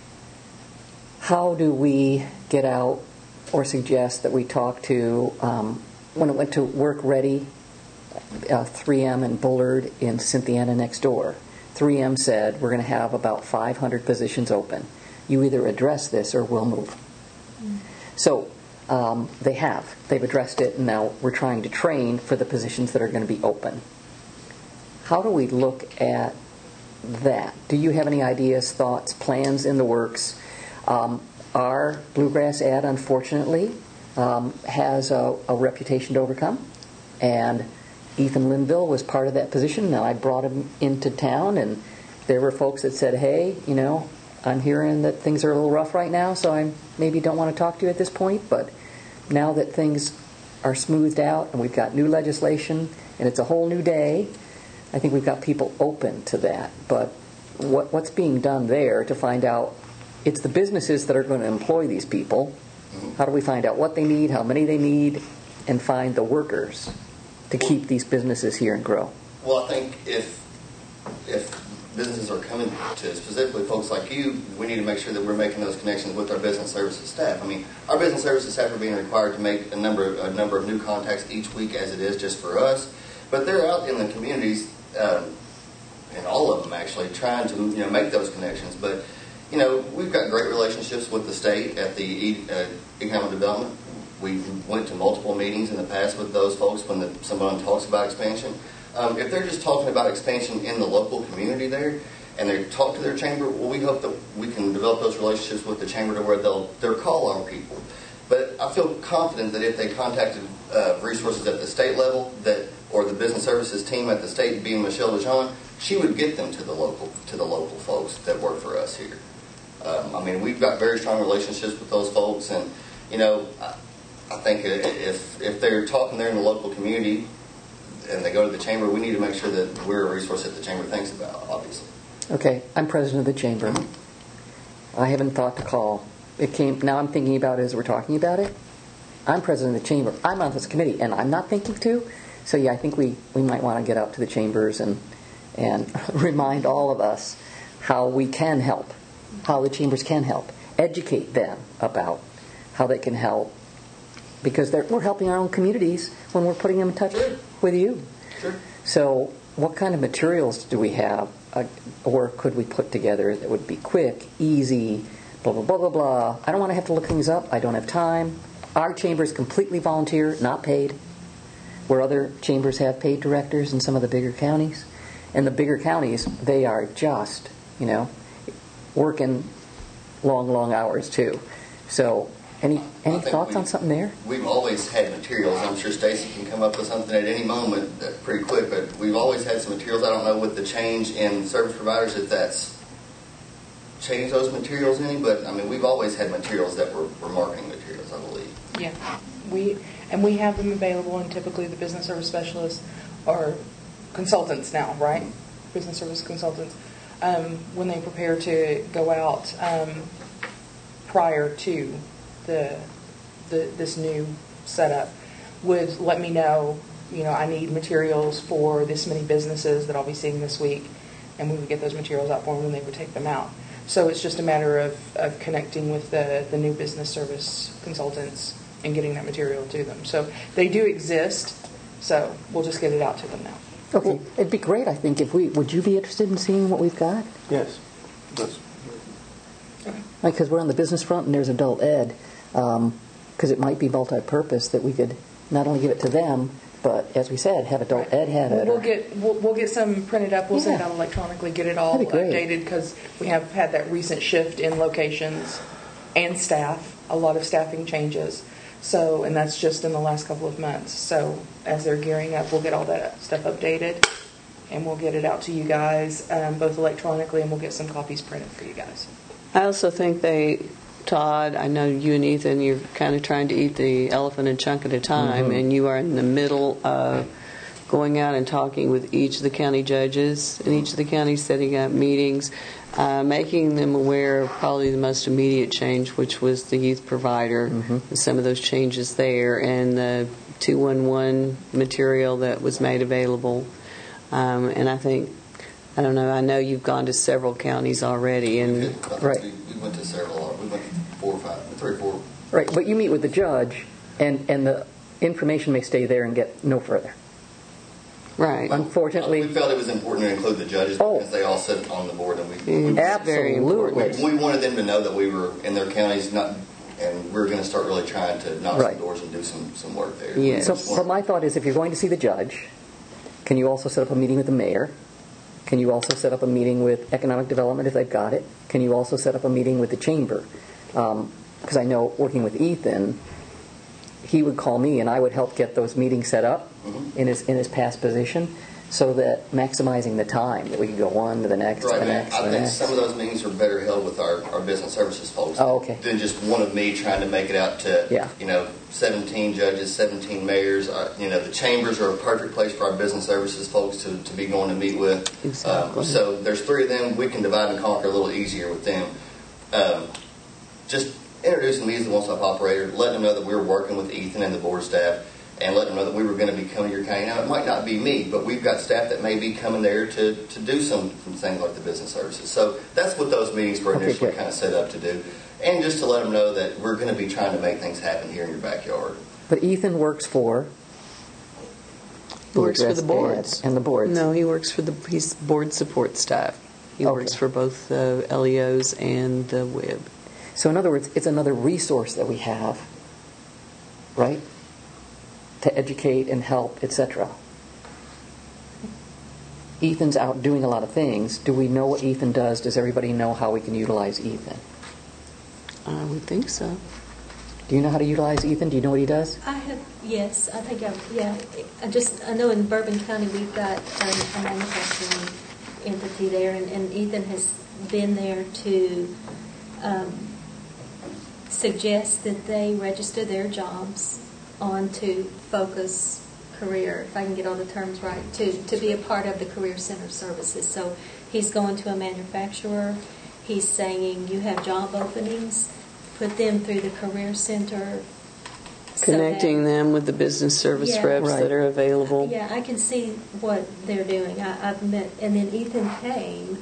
how do we get out or suggest that we talk to, um, when it went to Work Ready, uh, three M and Bullard in Cynthiana next door, three M said, we're going to have about five hundred positions open. You either address this or we'll move. Mm. So um, they have. They've addressed it, and now we're trying to train for the positions that are going to be open. How do we look at that? Do you have any ideas, thoughts, plans in the works? Um, our Bluegrass ad, unfortunately, um, has a, a reputation to overcome, and Ethan Linville was part of that position. Now I brought him into town, and there were folks that said, hey, you know, I'm hearing that things are a little rough right now, so I maybe don't want to talk to you at this point, but now that things are smoothed out and we've got new legislation and it's a whole new day, I think we've got people open to that. But what what's being done there to find out, it's the businesses that are going to employ these people. How do we find out what they need, how many they need, and find the workers to keep these businesses here and grow? Well, I think if if businesses are coming to specifically folks like you, we need to make sure that we're making those connections with our business services staff. I mean, our business services staff are being required to make a number of, a number of new contacts each week, as it is just for us. But they're out in the communities, um, and all of them actually, trying to you know make those connections. But you know, we've got great relationships with the state at the e- uh, economic development. We went to multiple meetings in the past with those folks when the, someone talks about expansion. Um, if they're just talking about expansion in the local community there, and they talk to their chamber, well, we hope that we can develop those relationships with the chamber to where they'll they'll call on people. But I feel confident that if they contacted uh, resources at the state level, that or the business services team at the state, being Michelle DeJean, she would get them to the local to the local folks that work for us here. Um, I mean, we've got very strong relationships with those folks, and you know, I, I think if if they're talking there in the local community and they go to the chamber, we need to make sure that we're a resource that the chamber thinks about, obviously. Okay, I'm president of the chamber. I haven't thought to call. It came. Now I'm thinking about it as we're talking about it. I'm president of the chamber. I'm on this committee, and I'm not thinking to. So yeah, I think we, we might want to get out to the chambers and and remind all of us how we can help, how the chambers can help, educate them about how they can help, because they're, we're helping our own communities when we're putting them in touch Sure. with you. Sure. So what kind of materials do we have, uh, or could we put together that would be quick, easy, blah, blah, blah, blah, blah. I don't want to have to look things up. I don't have time. Our chamber is completely volunteer, not paid, where other chambers have paid directors in some of the bigger counties. And the bigger counties, they are just, you know, working long, long hours too. So any any thoughts on something there? We've always had materials. I'm sure Stacy can come up with something at any moment uh, pretty quick, but we've always had some materials. I don't know with the change in service providers if that's changed those materials any, but I mean, we've always had materials that were, were marketing materials, I believe. Yeah, we and we have them available, and typically the business service specialists are consultants now, right? Business service consultants, um, when they prepare to go out um, prior to the, the this new setup, would let me know, you know, I need materials for this many businesses that I'll be seeing this week, and we would get those materials out for them and they would take them out. So it's just a matter of, of connecting with the, the new business service consultants and getting that material to them. So they do exist, so we'll just get it out to them now. Okay, well, it'd be great, I think, if we, would you be interested in seeing what we've got? Yes. That's, Like, because we're on the business front and there's adult ed, because um, it might be multi-purpose that we could not only give it to them, but as we said, have adult ed have it. We'll, we'll get we'll, we'll get some printed up. We'll Yeah. send it out electronically. Get it all That'd be great. updated, because we have had that recent shift in locations and staff. A lot of staffing changes. So, and that's just in the last couple of months. So as they're gearing up, we'll get all that stuff updated and we'll get it out to you guys, um, both electronically, and we'll get some copies printed for you guys. I also think they, Todd, I know you and Ethan, you're kind of trying to eat the elephant a chunk at a time, Mm-hmm. and you are in the middle of going out and talking with each of the county judges and each of the counties, setting up meetings, uh, making them aware of probably the most immediate change, which was the youth provider, Mm-hmm. and some of those changes there, and the two one one material that was made available. Um, and I think, I don't know, I know you've gone to several counties already, and I think Right. We, we went to several. We went to four or five, three or four. Right, but you meet with the judge, and, and the information may stay there and get no further. right. Unfortunately- we felt it was important to include the judges Oh. because they all sit on the board, and we. Mm. we It's very important. We, we wanted them to know that we were in their counties, not, and we we're going to start really trying to knock Right. some doors and do some, some work there. Yes. So, Just but wanted- my thought is, if you're going to see the judge, can you also set up a meeting with the mayor? Can you also set up a meeting with economic development if they've got it? Can you also set up a meeting with the chamber? Because I know, working with Ethan, he would call me and I would help get those meetings set up Mhm. in his in his past position, so that maximizing the time that we could go one to the next, Right, to the man. next, I to the think next. some of those meetings are better held with our, our business services folks. Oh, okay. Than just one of me trying to make it out to, Yeah. you know, seventeen judges, seventeen mayors. Uh, you know, the chambers are a perfect place for our business services folks to, to be going to meet with. Exactly. Um, so there's three of them. We can divide and conquer a little easier with them. Um, just introducing me as the one-stop operator, letting them know that we were working with Ethan and the board staff, and letting them know that we were going to be coming to your county. Now, it might not be me, but we've got staff that may be coming there to, to do some, some things like the business services. So that's what those meetings were Okay, initially good. kind of set up to do. And just to let them know that we're going to be trying to make things happen here in your backyard. But Ethan works for. He works for Address the boards. ad And the boards. No, he works for the, he's board support staff. He Okay. works for both the L E Os and the W I B. So in other words, it's another resource that we have, right? To educate and help, et cetera. Ethan's out doing a lot of things. Do we know what Ethan does? Does everybody know how we can utilize Ethan? I would think so. Do you know how to utilize Ethan? Do you know what he does? I have, yes, I think I, yeah, I just, I know in Bourbon County, we've got a, a manufacturing entity there, and, and Ethan has been there to um, suggest that they register their jobs onto Focus Career, if I can get all the terms right, to, to be a part of the Career Center services. So he's going to a manufacturer, he's saying, you have job openings, put them through the Career Center. so Connecting that- them with the business service Yeah. reps Right. that are available. Yeah, I can see what they're doing. I, I've met, and then Ethan came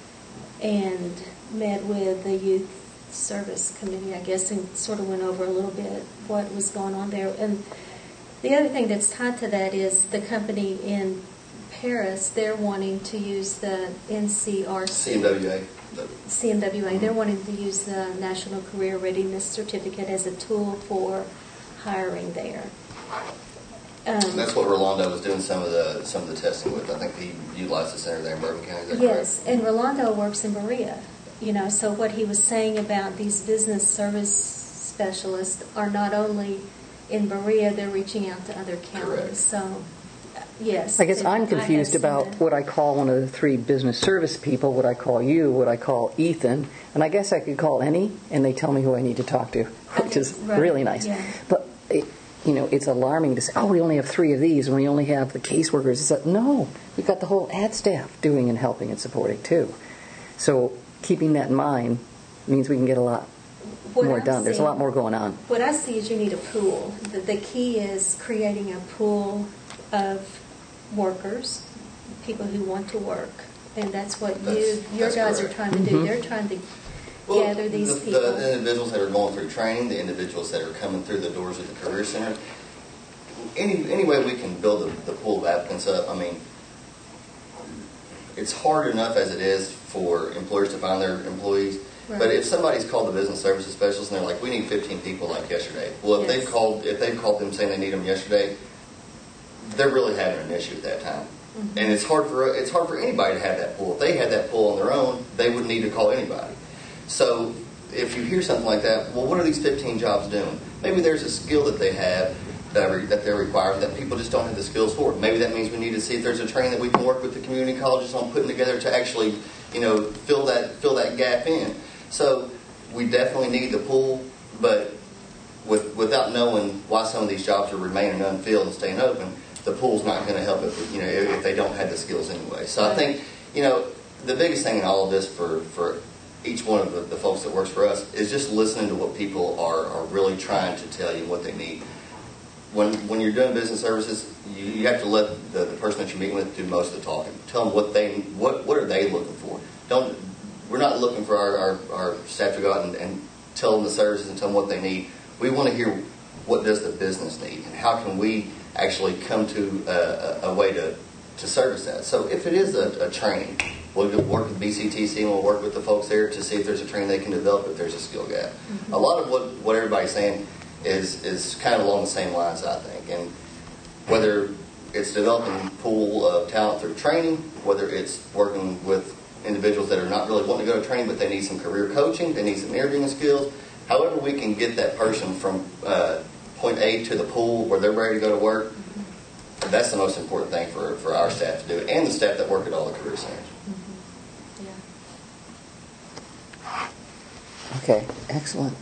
and met with the youth service committee, I guess, and sort of went over a little bit what was going on there. And the other thing that's tied to that is the company in Paris, they're wanting to use the N C R C. C M W A. the- C M W A, they're wanting to use the National Career Readiness Certificate as a tool for hiring there. Um, That's what Rolando was doing some of the some of the testing with. I think he utilized the center there in Bourbon County. Is that Yes, correct? and Rolando works in Berea. You know, so what he was saying about these business service specialists are not only in Berea, they're reaching out to other counties. Correct. So, uh, yes. I guess and I'm have confused seen about that. what I call one of the three business service people, what I call you, what I call Ethan, and I guess I could call any, and they tell me who I need to talk to, which is Right, really nice. yeah. But, it, you know, it's alarming to say, oh, we only have three of these, and we only have the caseworkers. It's like, no, we've got the whole ad staff doing and helping and supporting, too. So keeping that in mind means we can get a lot What more I'm done. There's a seeing- lot more going on. What I see is you need a pool. The, the key is creating a pool of workers, people who want to work. And that's what you, That's- your that's guys correct. are trying to do. They're trying to gather these the, people. The individuals that are going through training, the individuals that are coming through the doors of the Career Center, any any way we can build the, the pool of applicants up, I mean, it's hard enough as it is for employers to find their employees. Right. But if somebody's called the business services specialist and they're like, we need fifteen people like yesterday. Well, if Yes. they've called, if they've called them saying they need them yesterday, they're really having an issue at that time. Mm-hmm. And it's hard for it's hard for anybody to have that pool. If they had that pool on their own, they wouldn't need to call anybody. So if you hear something like that, well, what are these fifteen jobs doing? Maybe there's a skill that they have that, re, that they're required that people just don't have the skills for. Maybe that means we need to see if there's a training that we can work with the community colleges on putting together to actually, you know, fill that fill that gap in. So we definitely need the pool, but with, without knowing why some of these jobs are remaining unfilled and staying open, the pool's not going to help if, you know, if, if they don't have the skills anyway. So I think, you know, the biggest thing in all of this for, for each one of the, the folks that works for us is just listening to what people are, are really trying to tell you what they need. When when you're doing business services, you, you have to let the, the person that you're meeting with do most of the talking. Tell them what they what what are they looking for. Don't we're not looking for our, our, our staff to go out and, and tell them the services and tell them what they need. We want to hear what does the business need and how can we actually come to a, a, a way to, to service that. So if it is a, a training, we'll work with B C T C and we'll work with the folks there to see if there's a training they can develop if there's a skill gap. Mm-hmm. A lot of what, what everybody's saying is is kind of along the same lines, I think. And whether it's developing a pool of talent through training, whether it's working with individuals that are not really wanting to go to training but they need some career coaching, they need some interviewing skills, however we can get that person from uh, point A to the pool where they're ready to go to work, that's the most important thing for, for our staff to do, and the staff that work at all the career centers. Mm-hmm. Yeah. Okay, excellent.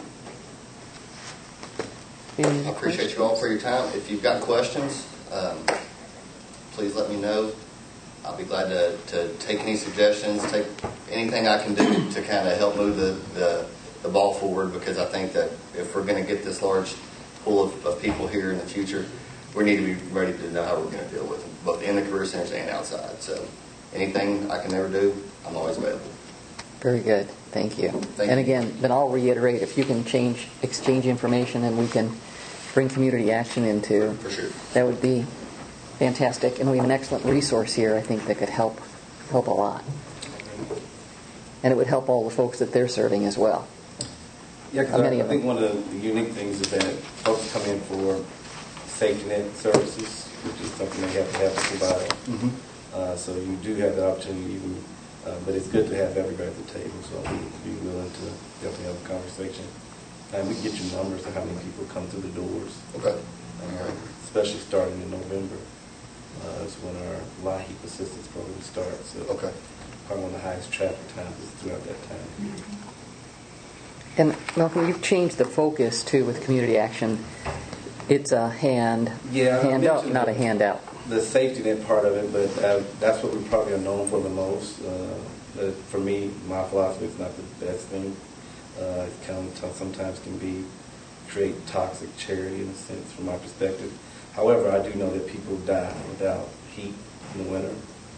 I appreciate you all for your time. If you've got questions, um, please let me know. I'll be glad to, to take any suggestions, take anything I can do to kind of help move the, the, the ball forward, because I think that if we're going to get this large pool of, of people here in the future, we need to be ready to know how we're going to deal with them, both in the career centers and outside. So anything I can ever do, I'm always available. Very good. Thank you. Thank and you. again, then I'll reiterate, if you can change, exchange information and we can bring community action into, For sure. that would be fantastic. And we have an excellent resource here, I think, that could help help a lot. And it would help all the folks that they're serving as well. Yeah, because Many I, I of think them. one of the unique things is that folks come in for safety net services, which is something they have to have to provide. Mm-hmm. Uh, so you do have the opportunity, even, uh, but it's good to have everybody at the table. So I'll be, be willing to definitely have a conversation. And we can get you numbers of how many people come through the doors. Okay. Uh, especially starting in November. Uh, that's when our LIHEAP assistance program starts. So Okay. probably one of the highest traffic times is throughout that time. And Malcolm, you've changed the focus too with community action. It's a hand Yeah, I handout, mentioned not a the- handout. The safety net part of it, but uh, that's what we probably are known for the most. Uh, but for me, my philosophy is not the best thing. Uh, it kind of sometimes can be create toxic charity in a sense, from my perspective. However, I do know that people die without heat in the winter,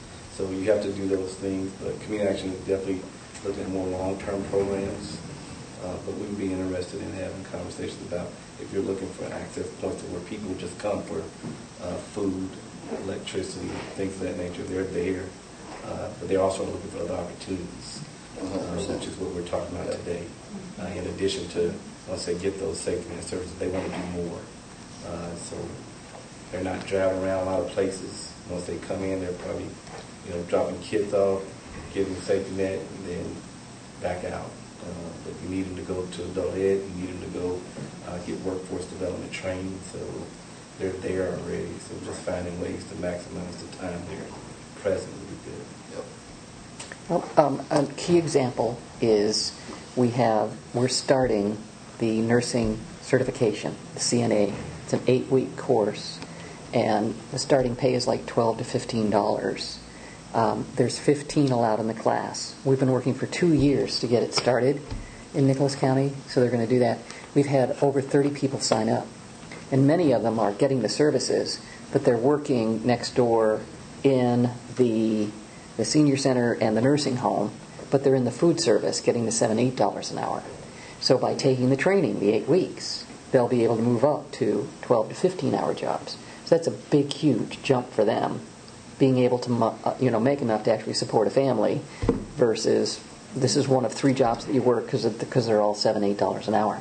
so you have to do those things. But community action is definitely looking at more long-term programs. Uh, but we would be interested in having conversations about if you're looking for access points to where people just come for uh, food, electricity, things of that nature. They're there, uh, but they're also looking for other opportunities, uh, which is what we're talking about today. Uh, in addition to, let's say, get those safety net services, they want to do more. Uh, so they're not driving around a lot of places. Once they come in, they're probably, you know, dropping kids off, giving safety net, and then back out. Uh, but you need them to go to adult ed, you need them to go uh, get workforce development training, so they're there already. So just finding ways to maximize the time they're present would be good. Yep. Well, um, a key example is we have we're starting the nursing certification, the C N A. It's an eight-week course, and the starting pay is like twelve to fifteen dollars. Um, there's fifteen allowed in the class. We've been working for two years to get it started in Nicholas County, so they're going to do that. We've had over thirty people sign up, and many of them are getting the services, but they're working next door in the the senior center and the nursing home, but they're in the food service getting the seven, eight dollars an hour. So by taking the training, the eight weeks, they'll be able to move up to twelve to fifteen hour jobs. So that's a big, huge jump for them, being able to uh, you know make enough to actually support a family, versus this is one of three jobs that you work because because they're all seven, eight dollars an hour.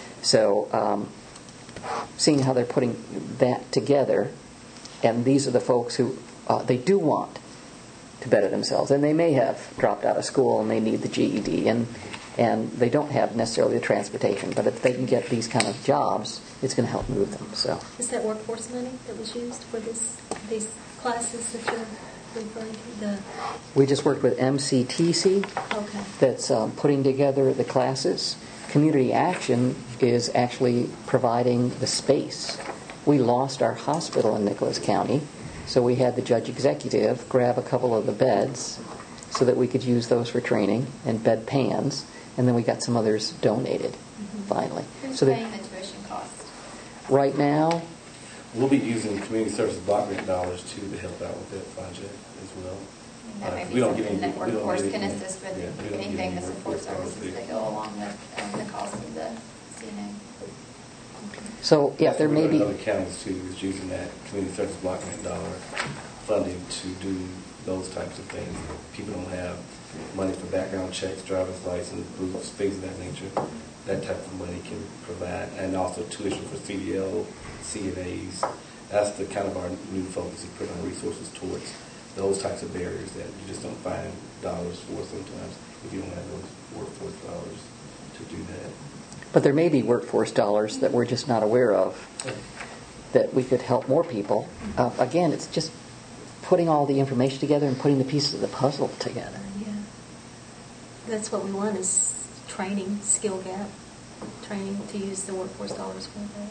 So um, seeing how they're putting that together, and these are the folks who uh, they do want to better themselves, and they may have dropped out of school and they need the G E D, and and they don't have necessarily the transportation. But if they can get these kind of jobs, it's going to help move them. So Is that workforce money that was used for this these classes that you're referring to? The we just worked with M C T C. okay. That's um, putting together the classes. Community Action is actually providing the space. We lost our hospital in Nicholas County, so we had the judge executive grab a couple of the beds so that we could use those for training, and bed pans, and then we got some others donated, mm-hmm. finally. Who's so paying the tuition cost? Right now, We'll be using community services block grant dollars too to help out with that project as well. And that Uh, may we be don't get something any- that we don't workforce get can any- assist with, yeah, we don't get anything any the support workforce dollars services there. that go along with um, the cost of the C N A. so yeah, there may be. Other counties too is using that community service block grant dollar funding to do those types of things. People don't have money for background checks, driver's license, proofs, things of that nature. That type of money can provide, and also tuition for C D L, C N As. That's the kind of our new focus is putting our resources towards those types of barriers that you just don't find dollars for sometimes if you don't have those workforce dollars to do that. But there may be workforce dollars that we're just not aware of that we could help more people. Uh, again, it's just putting all the information together and putting the pieces of the puzzle together. Yeah. That's what we want is training, skill gap, training to use the workforce dollars for that.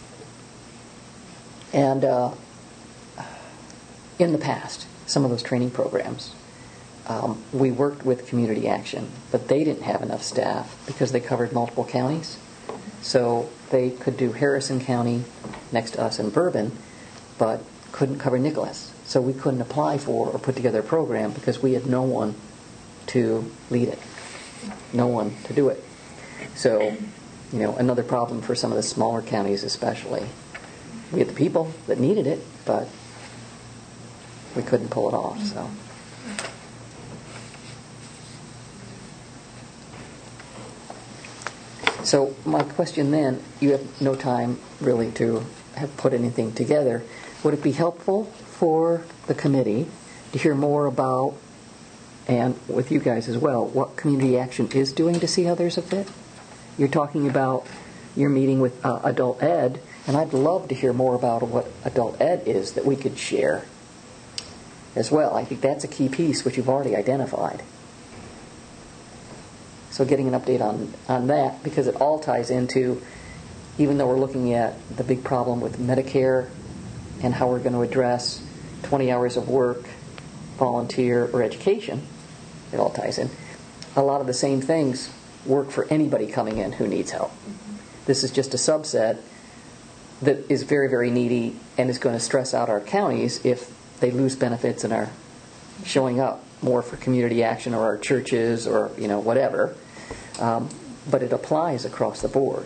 And uh, in the past, some of those training programs, um, we worked with Community Action, but they didn't have enough staff because they covered multiple counties. So they could do Harrison County next to us in Bourbon, but couldn't cover Nicholas. So we couldn't apply for or put together a program because we had no one to lead it, no one to do it. So, you know, another problem for some of the smaller counties especially. We had the people that needed it, but we couldn't pull it off. So, so my question then: you have no time really to have put anything together. Would it be helpful for the committee to hear more about, and with you guys as well, what Community Action is doing to see how there's a fit? You're talking about your meeting with uh, Adult Ed. And I'd love to hear more about what adult ed is that we could share as well. I think that's a key piece which you've already identified. So getting an update on, on that, because it all ties into, even though we're looking at the big problem with Medicare and how we're going to address twenty hours of work, volunteer, or education, it all ties in. A lot of the same things work for anybody coming in who needs help. This is just a subset that is very, very needy and is going to stress out our counties if they lose benefits and are showing up more for community action or our churches or, you know, whatever. Um, but it applies across the board.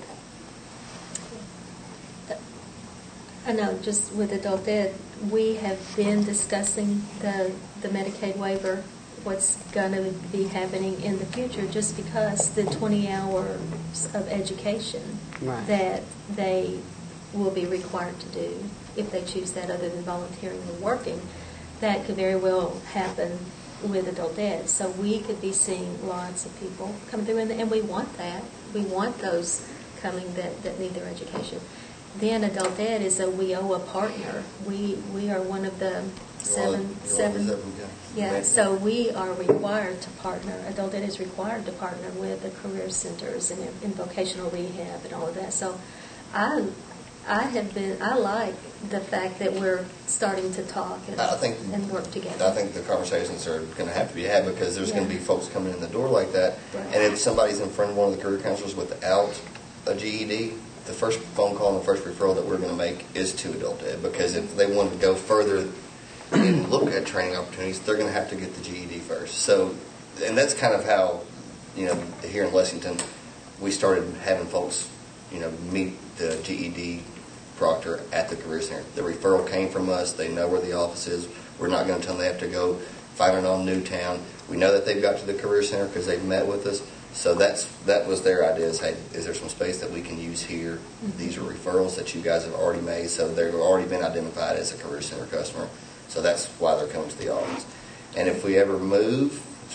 I know, just with adult ed, we have been discussing the, the Medicaid waiver, what's going to be happening in the future, just because the twenty hours of education Right. that they will be required to do if they choose that other than volunteering or working, that could very well happen with adult ed. So we could be seeing lots of people come through, and, and we want that. We want those coming that, that need their education. Then adult ed is a we owe a partner. We we are one of the seven You're seven. all- you're all seven, yeah. Yeah, so we are required to partner. Adult ed is required to partner with the career centers and in vocational rehab and all of that. So I I have been I like the fact that we're starting to talk and, I think- and work together. I think the conversations are going to have to be had because there's going to Yeah. be folks coming in the door like that. Right. And if somebody's in front of one of the career counselors without a G E D, the first phone call and the first referral that we're going to make is to adult ed, because if they want to go further and look at training opportunities, they're going to have to get the G E D first. So, and that's kind of how, you know, here in Lexington, we started having folks, you know, meet the G E D proctor at the career center. The referral came from us. They know where the office is. We're not going to tell them they have to go find it on Newtown. We know that they've got to the career center because they've met with us. So that's that was their idea is, hey, is there some space that we can use here? Mm-hmm. These are referrals that you guys have already made, so they've already been identified as a career center customer. So that's why they're coming to the office. And if we ever move,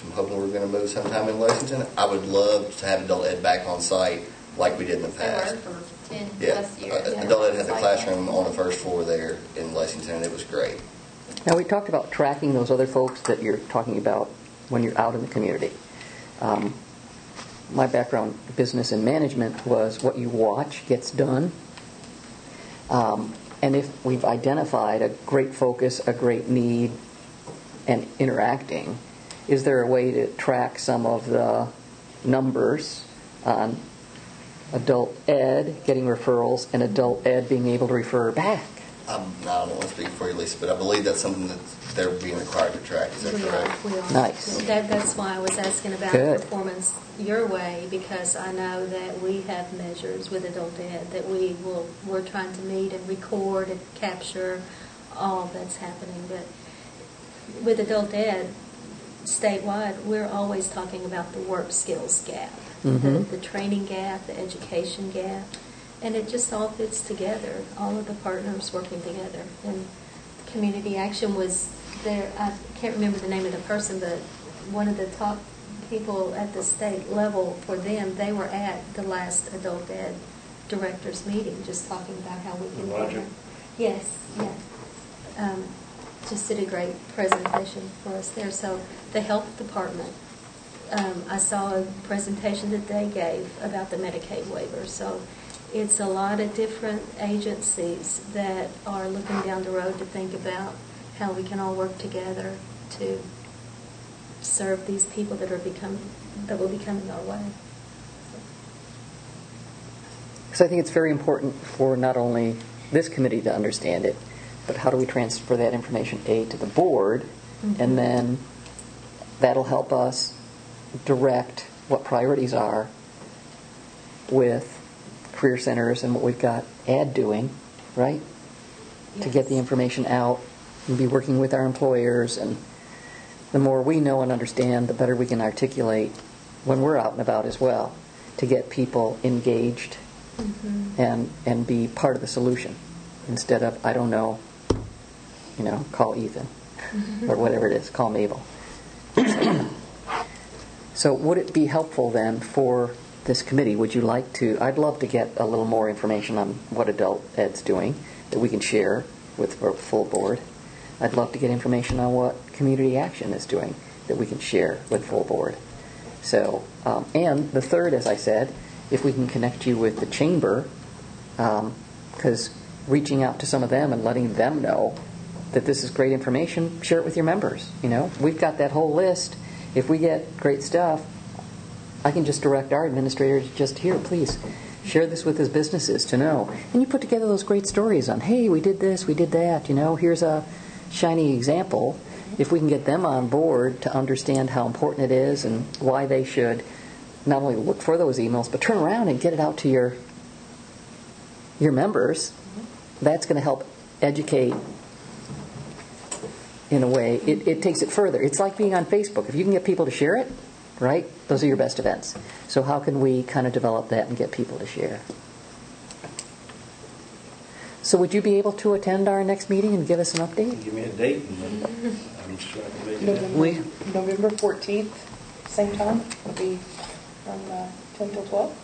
I'm hoping we're going to move sometime in Lexington. I would love to have adult ed back on site like we did in the They were past. for ten Yeah, plus years. uh, adult ed had the classroom on the first floor there in Lexington, and it was great. Now, we talked about tracking those other folks that you're talking about when you're out in the community. Um, my background, business and management, was what you watch gets done. Um, and if we've identified a great focus, a great need, and interacting, is there a way to track some of the numbers on adult ed getting referrals and adult ed being able to refer back? Um, I don't want to speak for you, Lisa, but I believe that's something that they're being required to track. Is that We correct? are, we are. Nice. That, that's why I was asking about Good. performance your way, because I know that we have measures with adult ed that we will, we're trying to meet and record and capture all that's happening. But with adult ed, statewide, we're always talking about the work skills gap, Mhm. the, the training gap, the education gap, and it just all fits together, all of the partners working together. And community action was there. I can't remember the name of the person, but one of the top people at the state level for them, they were at the last adult ed directors meeting, just talking about how we can. Roger? Yes, yeah. Um, just did a great presentation for us there. So the health department, um, I saw a presentation that they gave about the Medicaid waiver. So it's a lot of different agencies that are looking down the road to think about how we can all work together to serve these people that are becoming, that will be coming our way. Because I think it's very important for not only this committee to understand it, but how do we transfer that information, A, to the board, Mhm. and then that'll help us direct what priorities are with career centers and what we've got ad doing, right? To get the Yes. information out and be working with our employers. And the more we know and understand, the better we can articulate when we're out and about as well, to get people engaged Mhm. and and be part of the solution instead of, I don't know, you know, call Ethan or whatever it is, call Mabel. So would it be helpful then for this committee, would you like to, I'd love to get a little more information on what adult ed's doing that we can share with our full board. I'd love to get information on what community action is doing that we can share with full board. So, um, and the third, as I said, if we can connect you with the chamber, because um, reaching out to some of them and letting them know that this is great information, share it with your members. You know, we've got that whole list. If we get great stuff, I can just direct our administrators, just here, please, share this with his businesses to know. And you put together those great stories on, hey, we did this, we did that, you know, here's a shiny example. If we can get them on board to understand how important it is and why they should not only look for those emails, but turn around and get it out to your your members, that's going to help educate in a way. It, it takes it further. It's like being on Facebook. If you can get people to share it, right, those are your best events. So how can we kind of develop that and get people to share? So would you be able to attend our next meeting and give us an update? Give me a date and then I'm sure I can make it happen. November, We- November fourteenth, same time, it'll be from uh, ten till twelve.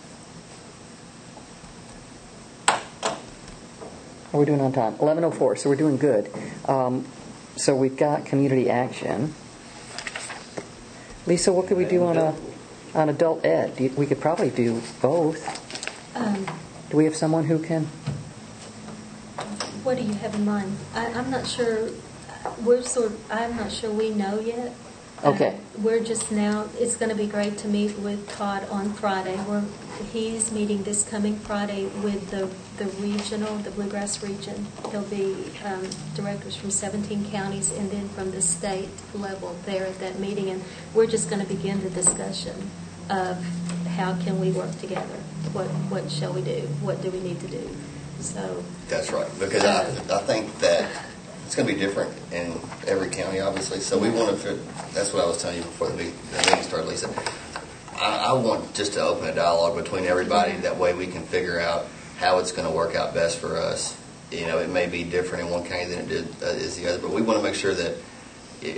Are we doing on time? eleven oh four, so we're doing good. Um, so we've got community action. Lisa, what could we do on a on adult ed? Do you- We could probably do both. Um, Do we have someone who can? What do you have in mind? I, I'm not sure. We're sort. I'm not sure we know yet. Okay. Uh, we're just now. It's going to be great to meet with Todd on Friday. We're he's meeting this coming Friday with the the regional, the Bluegrass region. There'll be um, directors from seventeen counties and then from the state level there at that meeting, and we're just going to begin the discussion of how can we work together. What what shall we do? What do we need to do? So. That's right, because I, I think that it's going to be different in every county, obviously. So we want to, that's what I was telling you before the meeting, the meeting started, Lisa. I, I want just to open a dialogue between everybody. That way we can figure out how it's going to work out best for us. You know, it may be different in one county than it did uh, is the other, but we want to make sure that if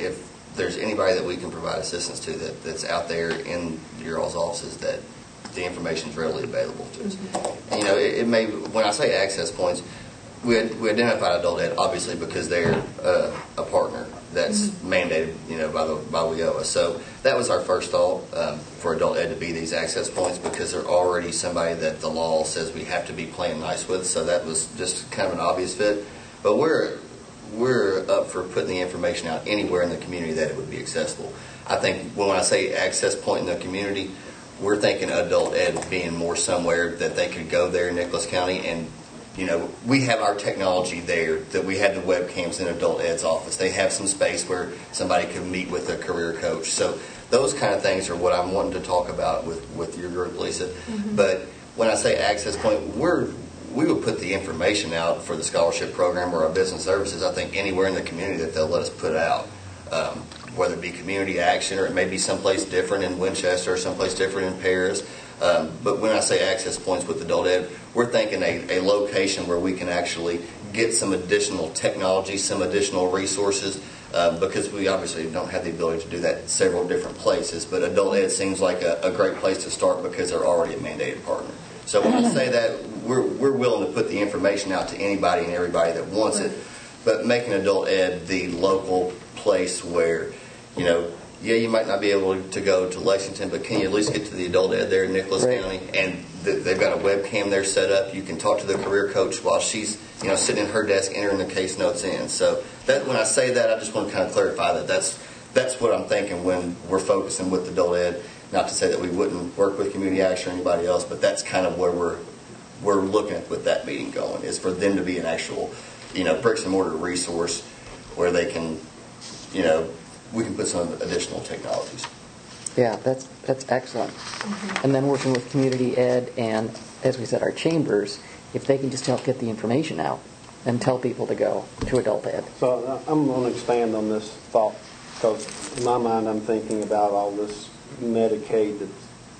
there's anybody that we can provide assistance to that, that's out there in your all's offices that the information is readily available to us. Mm-hmm. And, you know, it, it may, when I say access points, we, we identified adult ed obviously because they're uh, a partner that's mm-hmm. mandated, you know, by the by W O A. So that was our first thought um, for adult ed to be these access points because they're already somebody that the law says we have to be playing nice with. So that was just kind of an obvious fit. But we're we're up for putting the information out anywhere in the community that it would be accessible. I think when I say access point in the community, we're thinking adult ed being more somewhere that they could go there in Nicholas County and, you know, we have our technology there, that we have the webcams in adult ed's office. They have some space where somebody could meet with a career coach. So those kind of things are what I'm wanting to talk about with, with your group, Lisa. Mm-hmm. But when I say access point, we're we would put the information out for the scholarship program or our business services, I think, anywhere in the community that they'll let us put out, um, whether it be community action or it may be someplace different in Winchester or someplace different in Paris. Um, but when I say access points with adult ed, we're thinking a, a location where we can actually get some additional technology, some additional resources, uh, because we obviously don't have the ability to do that in several different places. But adult ed seems like a, a great place to start because they're already a mandated partner. So when I say that, we're we're willing to put the information out to anybody and everybody that wants it, but making adult ed the local place where, you know, yeah, you might not be able to go to Lexington, but can you at least get to the adult ed there in Nicholas right. County? And th- they've got a webcam there set up. You can talk to the career coach while she's, you know, sitting in her desk entering the case notes in. So that when I say that, I just want to kind of clarify that that's that's what I'm thinking when we're focusing with adult ed. Not to say that we wouldn't work with community action or anybody else, but that's kind of where we're we're looking at with that meeting going, is for them to be an actual, you know, bricks and mortar resource where they can, you know, we can put some additional technologies. Yeah, that's that's excellent. Mm-hmm. And then working with community ed and, as we said, our chambers, if they can just help get the information out and tell people to go to adult ed. So uh, I'm going to expand on this thought because in my mind I'm thinking about all this Medicaid that's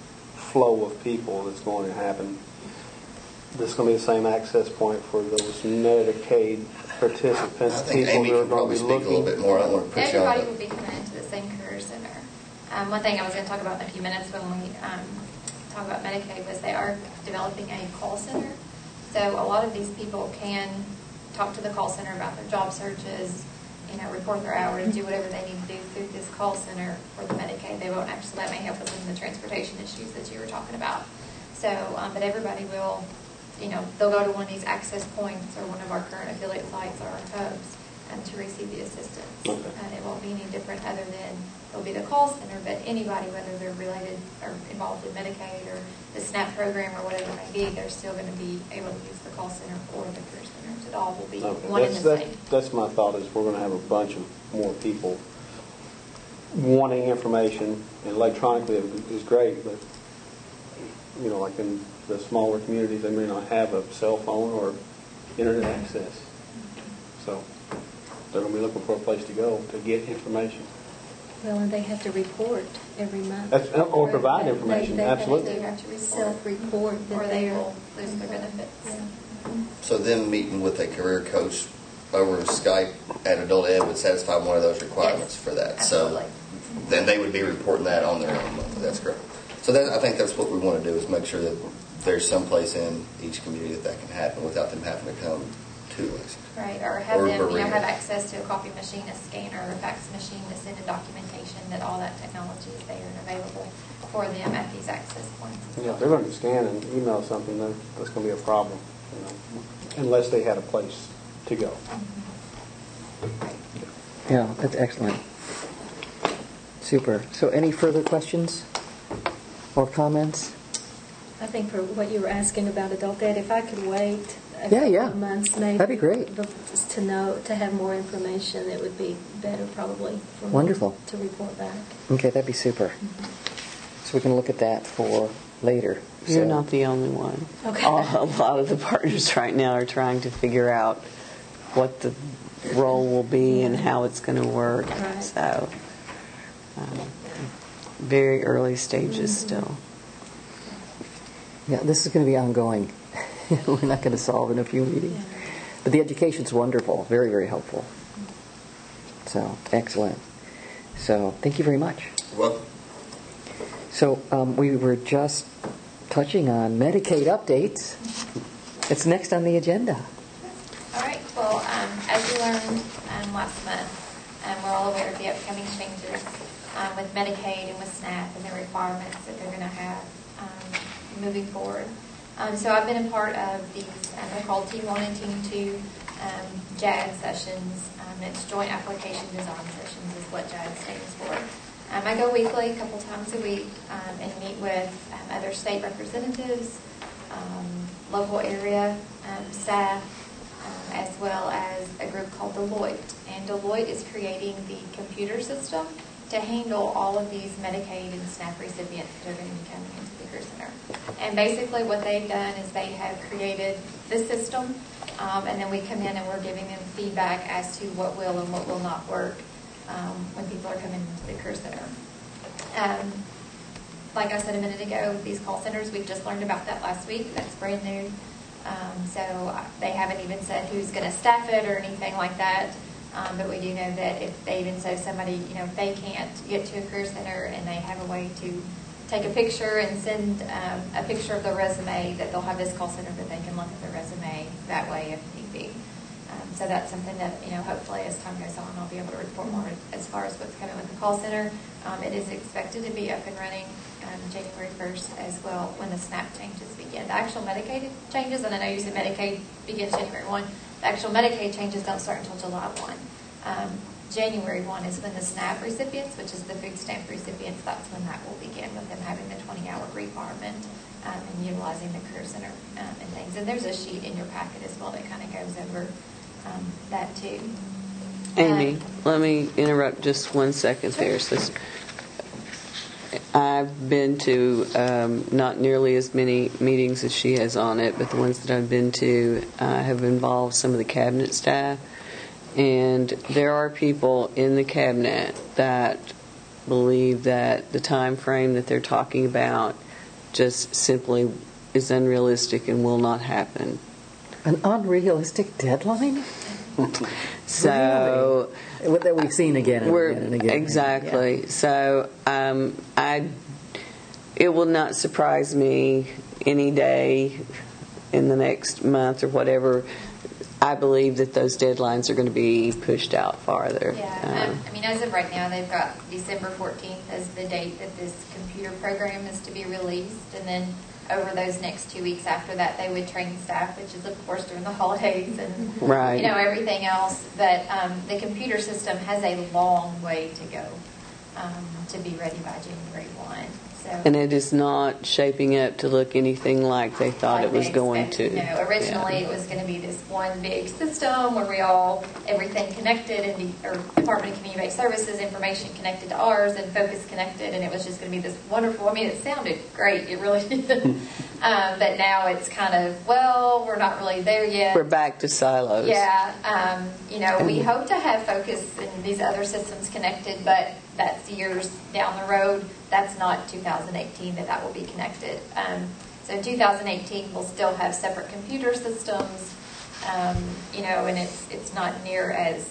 flow of people that's going to happen. This is going to be the same access point for those Medicaid participants. I think people Amy who are can probably going to be speak a little bit more. I don't want to push you on Everybody that. will be coming into the same career center. Um, one thing I was going to talk about in a few minutes when we um, talk about Medicaid was they are developing a call center. So a lot of these people can talk to the call center about their job searches, you know, report their hours, do whatever they need to do through this call center for the Medicaid. They won't actually, that may help with some of the transportation issues that you were talking about. So, um, but everybody will, you know, they'll go to one of these access points or one of our current affiliate sites or our hubs um, to receive the assistance. Okay. And it won't be any different other than it'll be the call center, but anybody, whether they're related or involved in Medicaid or the SNAP program or whatever it may be, they're still going to be able to use the call center or the career centers. It all will be Okay. one that's, and the that's, same. that's my thought, is we're going to have a bunch of more people wanting information, and electronically is great, but, you know, like in the smaller communities, they may not have a cell phone or internet access. So they're going to be looking for a place to go to get information. Well, and they have to report every month. That's, or provide They- information, they, they absolutely. They have to report, self-report that or they they're- will lose their benefits. Yeah. So them meeting with a career coach over Skype at adult ed would satisfy one of those requirements Yes, for that. absolutely. So then they would be reporting that on their own monthly. That's correct. So that, I think that's what we want to do, is make sure that there's some place in each community that that can happen without them having to come to us. Right, or have Or them, you know, Marina. have access to a copy machine, a scanner, or a fax machine to send in documentation that all that technology is there and available for them at these access points. Yeah, if they're going to scan and email something, then that's going to be a problem, you know, unless they had a place to go. Yeah, that's excellent. Super. So any further questions or comments? I think for what you were asking about adult ed, if I could wait a Yeah, couple yeah. of months, maybe That'd be great. bef- just to know, to have more information, it would be better probably for me Wonderful. to report back. Okay, that'd be super. So we can look at that for later. You're So- not the only one. Okay. All, a lot of the partners right now are trying to figure out what the role will be and how it's going to work. Right. So, um, very early stages Mm-hmm. still. Yeah, this is going to be ongoing. We're not going to solve in a few meetings. Yeah. But the education's wonderful, very, very helpful. So, excellent. So thank you very much. You're welcome. So um, we were just touching on Medicaid updates. It's next on the agenda. All right. Well, um, as we learned um, last month, um, we're all aware of the upcoming changes um, with Medicaid and with SNAP and the requirements that they're going to have um, moving forward. Um, so I've been a part of these, um, they're called Team one and Team two um, J A D sessions. Um, it's Joint Application Design Sessions is what J A D stands for. Um, I go weekly, a couple times a week, um, and meet with um, other state representatives, um, local area um, staff, um, as well as a group called Deloitte. And Deloitte is creating the computer system to handle all of these Medicaid and SNAP recipients that are going to be coming into the Career Center. And basically what they've done is they have created the system, um, and then we come in and we're giving them feedback as to what will and what will not work um, when people are coming into the Career Center. Um, like I said a minute ago, these call centers, we just learned about that last week. That's brand new. Um, so they haven't even said who's going to staff it or anything like that. Um, but we do know that if they even say somebody, you know, if they can't get to a Career Center and they have a way to take a picture and send um, a picture of the resume, that they'll have this call center that they can look at the resume that way if need be. Um, so that's something that, you know, hopefully as time goes on, I'll be able to report more as far as what's coming with the call center. Um, it is expected to be up and running um, January first as well when the SNAP changes begin. The actual Medicaid changes, and I know you said Medicaid begins January first, the actual Medicaid changes don't start until July first. Um, January first is when the SNAP recipients, which is the food stamp recipients, that's when that will begin with them having the twenty-hour requirement um, and utilizing the Career Center um, and things. And there's a sheet in your packet as well that kind of goes over um, that too. Amy, Um, let me interrupt just one second there. So, I've been to um, not nearly as many meetings as she has on it, but the ones that I've been to uh, have involved some of the cabinet staff. And there are people in the cabinet that believe that the time frame that they're talking about just simply is unrealistic and will not happen. An unrealistic deadline? So really? That we've seen again and we're, again and again. Exactly. Yeah. So um, I, it will not surprise me any day in the next month or whatever. I believe that those deadlines are going to be pushed out farther. Yeah, Um, um, I mean, as of right now, they've got December fourteenth as the date that this computer program is to be released, and then over those next two weeks after that, they would train staff, which is, of course, during the holidays and, Right. you know, everything else. But um, the computer system has a long way to go um, to be ready by January first. So, and it is not shaping up to look anything like they thought like it was they going expected. to. No, originally Yeah. it was going to be this one big system where we all, everything connected, and the or Department of Community-Based Services information connected to ours, and Focus connected, and it was just going to be this wonderful. I mean, it sounded great, it really did. um, but now it's kind of, well, we're not really there yet. We're back to silos. Yeah, um, you know, we hope to have Focus and these other systems connected, but that's years down the road. That's not two thousand eighteen that that will be connected. Um, so in two thousand eighteen, we'll still have separate computer systems, um, you know, and it's it's not near as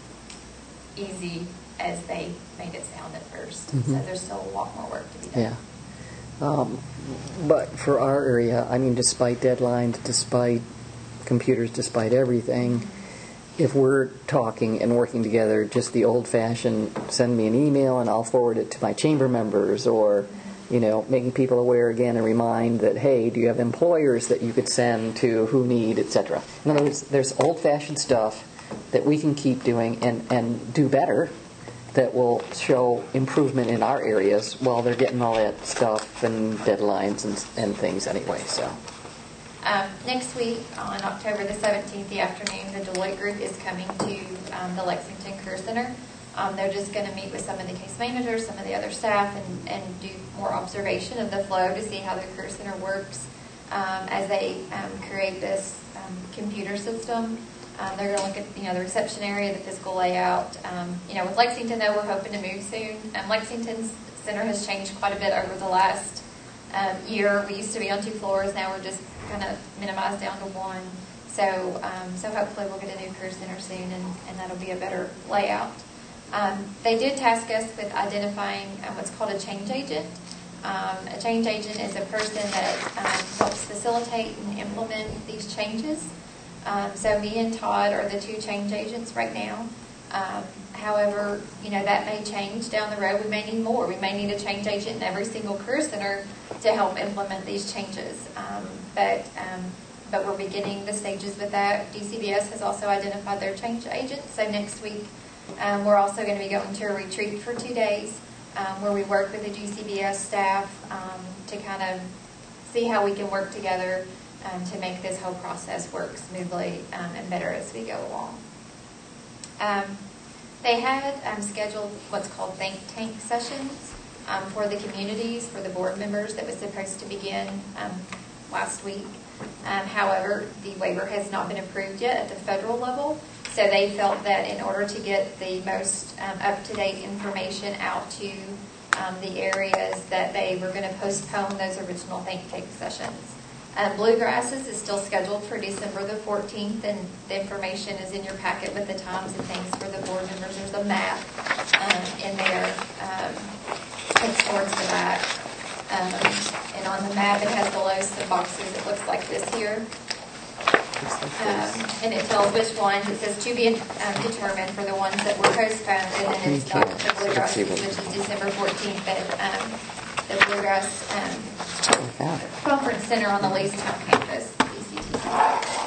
easy as they made it sound at first. Mm-hmm. So there's still a lot more work to be done. Yeah. Um, but for our area, I mean, despite deadlines, despite computers, despite everything, if we're talking and working together, just the old-fashioned send me an email and I'll forward it to my chamber members, or, you know, making people aware again and remind that, hey, do you have employers that you could send to who need, et cetera. In other words, there's old-fashioned stuff that we can keep doing and, and do better that will show improvement in our areas while they're getting all that stuff and deadlines and, and things anyway. So. Um, next week, on October the seventeenth, the afternoon, the Deloitte group is coming to um, the Lexington Career Center. Um, they're just going to meet with some of the case managers, some of the other staff, and, and do more observation of the flow to see how the Career Center works um, as they um, create this um, computer system. Um, they're going to look at, you know, the reception area, the physical layout. Um, you know, with Lexington, though, we're hoping to move soon. Um, Lexington's center has changed quite a bit over the last um, year. We used to be on two floors. Now we're just kind of minimized down to one. So, um, so hopefully we'll get a new Career Center soon, and, and that'll be a better layout. Um, they did task us with identifying um, what's called a change agent. Um, a change agent is a person that um, helps facilitate and implement these changes. Um, so me and Todd are the two change agents right now. Um, however, you know, that may change down the road. We may need more. We may need a change agent in every single career center to help implement these changes. Um, but um, but we're beginning the stages with that. D C B S has also identified their change agent. So next week, um, we're also going to be going to a retreat for two days um, where we work with the D C B S staff um, to kind of see how we can work together um, to make this whole process work smoothly um, and better as we go along. Um, they had um, scheduled what's called think tank sessions um, for the communities, for the board members that was supposed to begin um, last week. Um, however, the waiver has not been approved yet at the federal level, so they felt that in order to get the most um, up-to-date information out to um, the areas that they were going to postpone those original think tank sessions. Um, Bluegrasses is still scheduled for December the fourteenth, and the information is in your packet with the times and things for the board members. There's a map um, in there. Um, it's towards the back. Um, and on the map, it has below some boxes. It looks like this here. Um, and it tells which ones. It says to be um, determined for the ones that were postponed, and then it's got the Bluegrasses, which is December fourteenth, at um, the Bluegrass um, Conference Center on the Leestown campus, B C T C.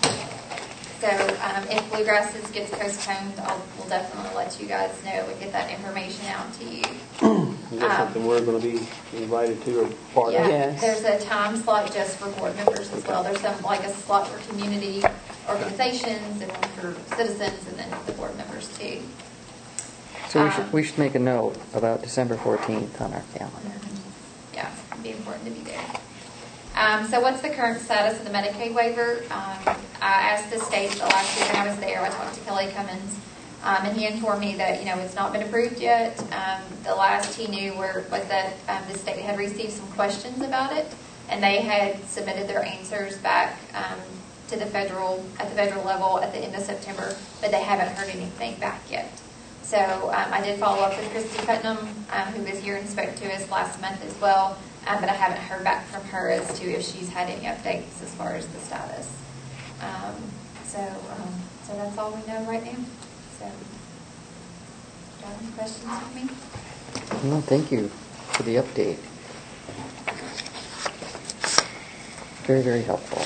So um, if Bluegrasses gets postponed, I'll, we'll definitely let you guys know and get that information out to you. Is that Um, something we're going to be invited to or part Yeah, of? Yes. there's a time slot just for board members as well. There's some, like a slot for community organizations and one for citizens, and then the board members too. So we Um, should, we should make a note about December fourteenth on our calendar. Yeah, it'd be important to be there. Um, so what's the current status of the Medicaid waiver? Um, I asked the state the last week when I was there. I talked to Kelly Cummins, um, and he informed me that, you know, it's not been approved yet. Um, the last he knew were, was that um, the state had received some questions about it, and they had submitted their answers back um, to the federal, at the federal level at the end of September, but they haven't heard anything back yet. So um, I did follow up with Christy Putnam, um, who was here and spoke to us last month as well, um, but I haven't heard back from her as to if she's had any updates as far as the status. Um, so, um, so that's all we know right now. So, do you have any questions for me? Well, thank you for the update. Very, very helpful.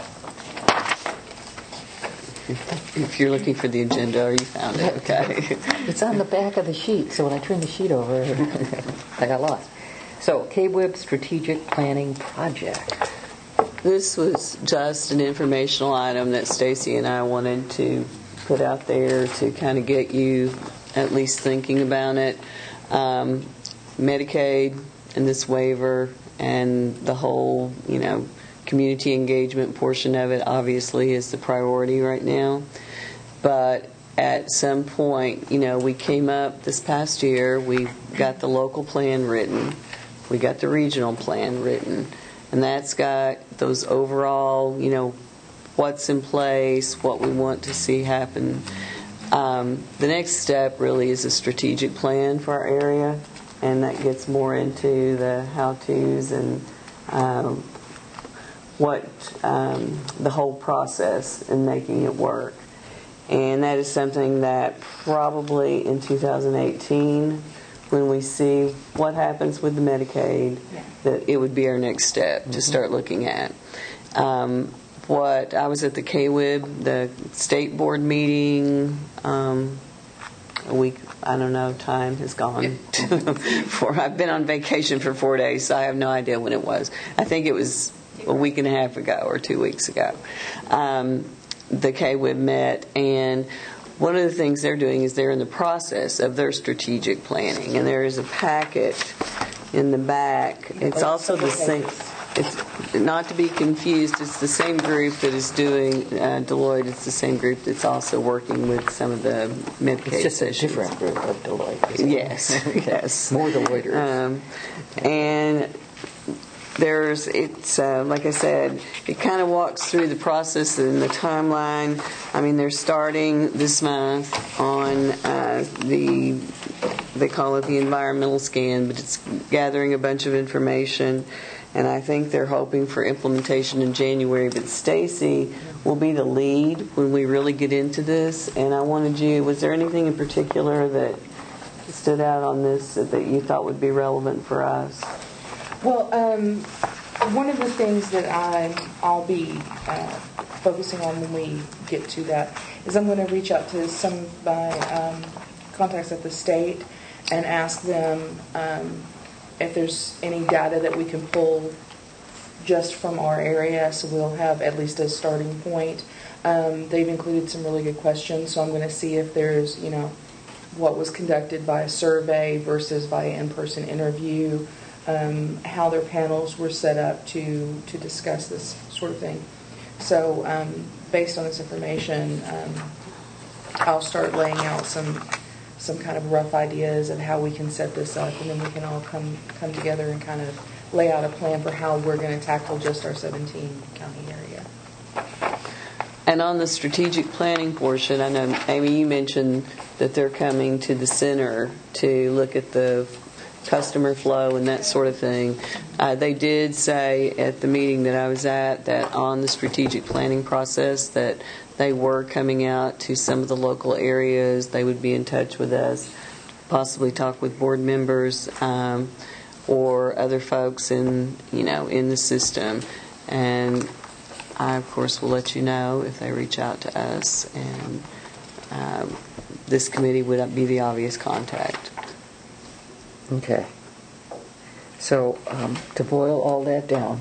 If you're looking for the agenda, or you found it, okay. It's on the back of the sheet, so when I turned the sheet over, I got lost. So, K W I B Strategic Planning Project. This was just an informational item that Stacy and I wanted to put out there to kind of get you at least thinking about it. Um, Medicaid and this waiver and the whole, you know, community engagement portion of it obviously is the priority right now. But at some point, you know, we came up this past year, we got the local plan written, we got the regional plan written, and that's got those overall, you know, what's in place, what we want to see happen. Um, the next step really is a strategic plan for our area, and that gets more into the how-tos and um, what um, the whole process in making it work. And that is something that probably in two thousand eighteen, when we see what happens with the Medicaid, Yeah. that it would be our next step to start looking at. Um, what I was at the K W I B, the state board meeting, um, a week, I don't know, time has gone. for, I've been on vacation for four days, so I have no idea when it was. I think it was a week and a half ago or two weeks ago. Um, the K W I B met, and one of the things they're doing is they're in the process of their strategic planning, and there is a packet in the back. It's also the same. It's not to be confused. It's the same group that is doing uh, Deloitte. It's the same group that's also working with some of the Medicaid It's just sessions. a different group of Deloitte. Isn't it? Yes, yes. More Deloitters. Um, and there's, it's, uh, like I said, it kind of walks through the process and the timeline. I mean, they're starting this month on uh, the, they call it the environmental scan, but it's gathering a bunch of information. And I think they're hoping for implementation in January. But Stacy will be the lead when we really get into this. And I wanted you, was there anything in particular that stood out on this that you thought would be relevant for us? Well, um, one of the things that I, I'll be uh, focusing on when we get to that is I'm going to reach out to some of my um, contacts at the state and ask them um, if there's any data that we can pull just from our area, so we'll have at least a starting point. Um, they've included some really good questions, so I'm going to see if there's, you know, what was conducted by a survey versus by an in-person interview, um, how their panels were set up to, to discuss this sort of thing. So um, based on this information, um, I'll start laying out some some kind of rough ideas of how we can set this up, and then we can all come come together and kind of lay out a plan for how we're going to tackle just our seventeen county area. And on the strategic planning portion, I know, Amy, you mentioned that they're coming to the center to look at the customer flow and that sort of thing. Uh, they did say at the meeting that I was at that on the strategic planning process that they were coming out to some of the local areas. They would be in touch with us, possibly talk with board members um, or other folks in, you know, in the system. And I, of course, will let you know if they reach out to us. And um, this committee would be the obvious contact. Okay. So um, to boil all that down,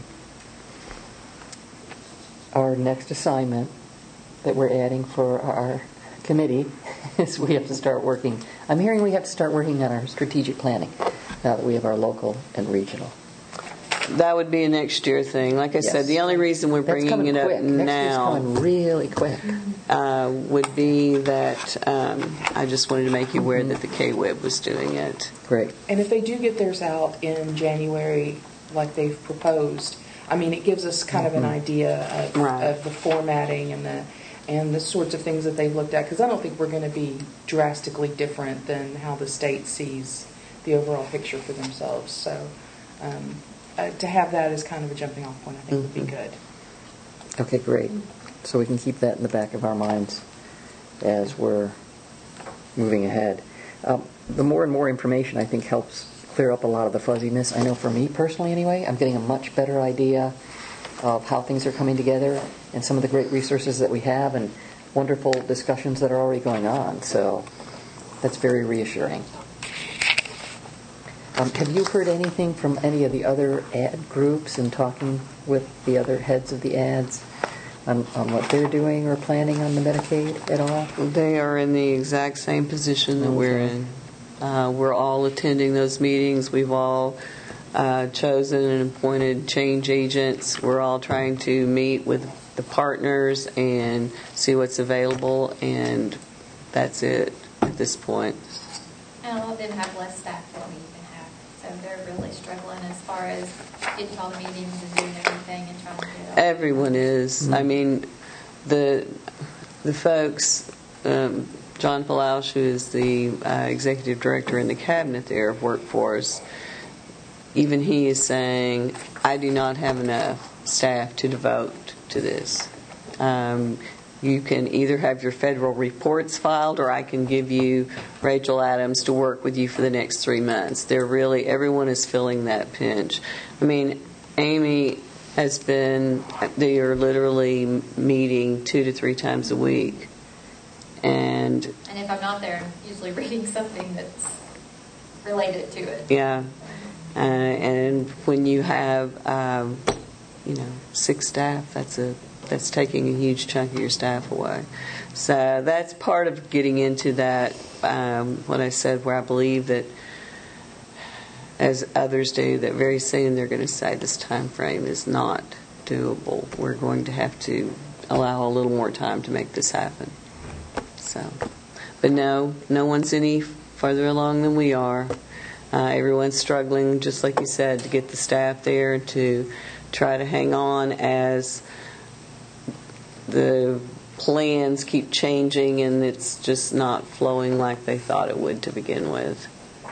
our next assignment that we're adding for our committee is we have to start working. I'm hearing we have to start working on our strategic planning now that we have our local and regional. That would be a next year thing. Like I Yes. said, the only reason we're That's bringing coming it up quick. Next year's now coming really quick. uh, would be that um, I just wanted to make you aware that the K W I B was doing it. Great. And if they do get theirs out in January, like they've proposed, I mean, it gives us kind of an idea of, Right. of the formatting and the and the sorts of things that they've looked at, because I don't think we're going to be drastically different than how the state sees the overall picture for themselves. So um, uh, to have that as kind of a jumping off point, I think would be good. Okay, great. So we can keep that in the back of our minds as we're moving ahead. Um, the more and more information, I think, helps clear up a lot of the fuzziness. I know for me personally, anyway, I'm getting a much better idea of how things are coming together and some of the great resources that we have and wonderful discussions that are already going on. So that's very reassuring. Um, have you heard anything from any of the other ad groups and talking with the other heads of the ads on, on what they're doing or planning on the Medicaid at all? They are in the exact same position that we're in. Uh, we're all attending those meetings. We've all uh, chosen and appointed change agents. We're all trying to meet with the partners and see what's available, and that's it at this point. And a lot of them have less staff than we even have. So they're really struggling as far as getting to all the meetings and doing everything and trying to do it all. Everyone is. Mm-hmm. I mean, the the folks, um, John Palausch, who is the uh, executive director in the cabinet there of Workforce, even he is saying, I do not have enough staff to devote to this. Um, you can either have your federal reports filed, or I can give you Rachel Adams to work with you for the next three months. They're really, everyone is feeling that pinch. I mean, Amy has been, they are literally meeting two to three times a week. And, and if I'm not there, I'm usually reading something that's related to it. Yeah. Uh, and when you have, um, you know, six staff, that's a that's taking a huge chunk of your staff away. So that's part of getting into that, um, what I said, where I believe that, as others do, that very soon they're going to say this time frame is not doable. We're going to have to allow a little more time to make this happen. So, but no, no one's any further along than we are. Uh, everyone's struggling, just like you said, to get the staff there to try to hang on as the plans keep changing and it's just not flowing like they thought it would to begin with.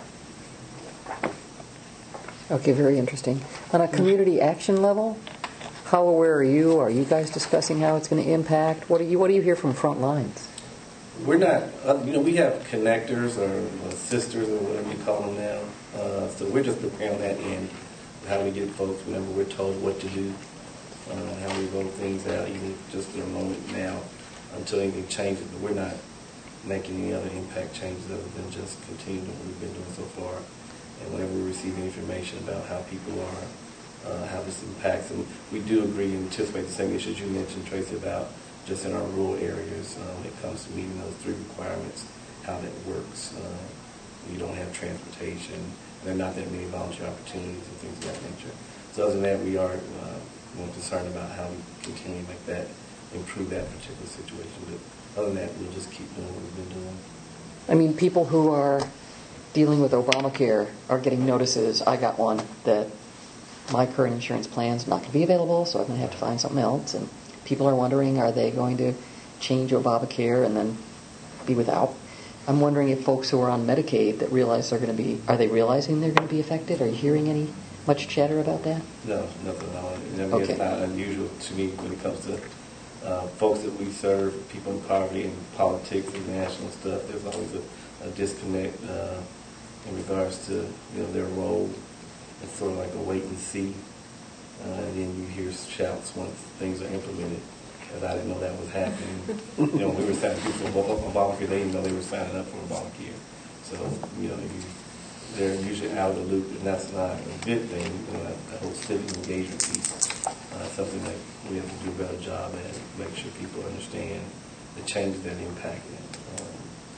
Okay, very interesting. On a community action level, how aware are you? Are you guys discussing how it's going to impact? What do you What do you hear from front lines? We're not, uh, you know, we have connectors or uh, sisters or whatever you call them now. Uh, so we're just preparing that end, how we get folks whenever we're told what to do, uh, how we roll things out, even just for a moment now until anything changes. But we're not making any other impact changes other than just continuing what we've been doing so far. And whenever we receive information about how people are, uh, how this impacts them, we do agree and anticipate the same issues you mentioned, Tracy, about just in our rural areas uh, when it comes to meeting those three requirements, how that works. Uh, you don't have transportation, and there are not that many volunteer opportunities and things of that nature. So other than that, we are uh, more concerned about how we continue to make that, improve that particular situation. But other than that, we'll just keep doing what we've been doing. I mean, people who are dealing with Obamacare are getting notices. I got one that my current insurance plan's not going to be available, so I'm going to have to find something else. And people are wondering, are they going to change Obamacare and then be without? I'm wondering if folks who are on Medicaid that realize they're going to be, are they realizing they're going to be affected? Are you hearing any much chatter about that? No, nothing at all. I mean, Okay. It's not unusual to me when it comes to uh, folks that we serve, people in poverty and politics and national stuff. There's always a, a disconnect uh, in regards to you know their role. It's sort of like a wait and see, uh, and then you hear shouts once things are implemented. Because I didn't know that was happening. you know, we were signing people for Obamacare. They didn't know they were signing up for Obamacare. So you know, you, they're usually out of the loop, and that's not a good thing. You know, that, that whole civic engagement piece, uh, something that we have to do a better job at, make sure people understand the changes that impact them. Um,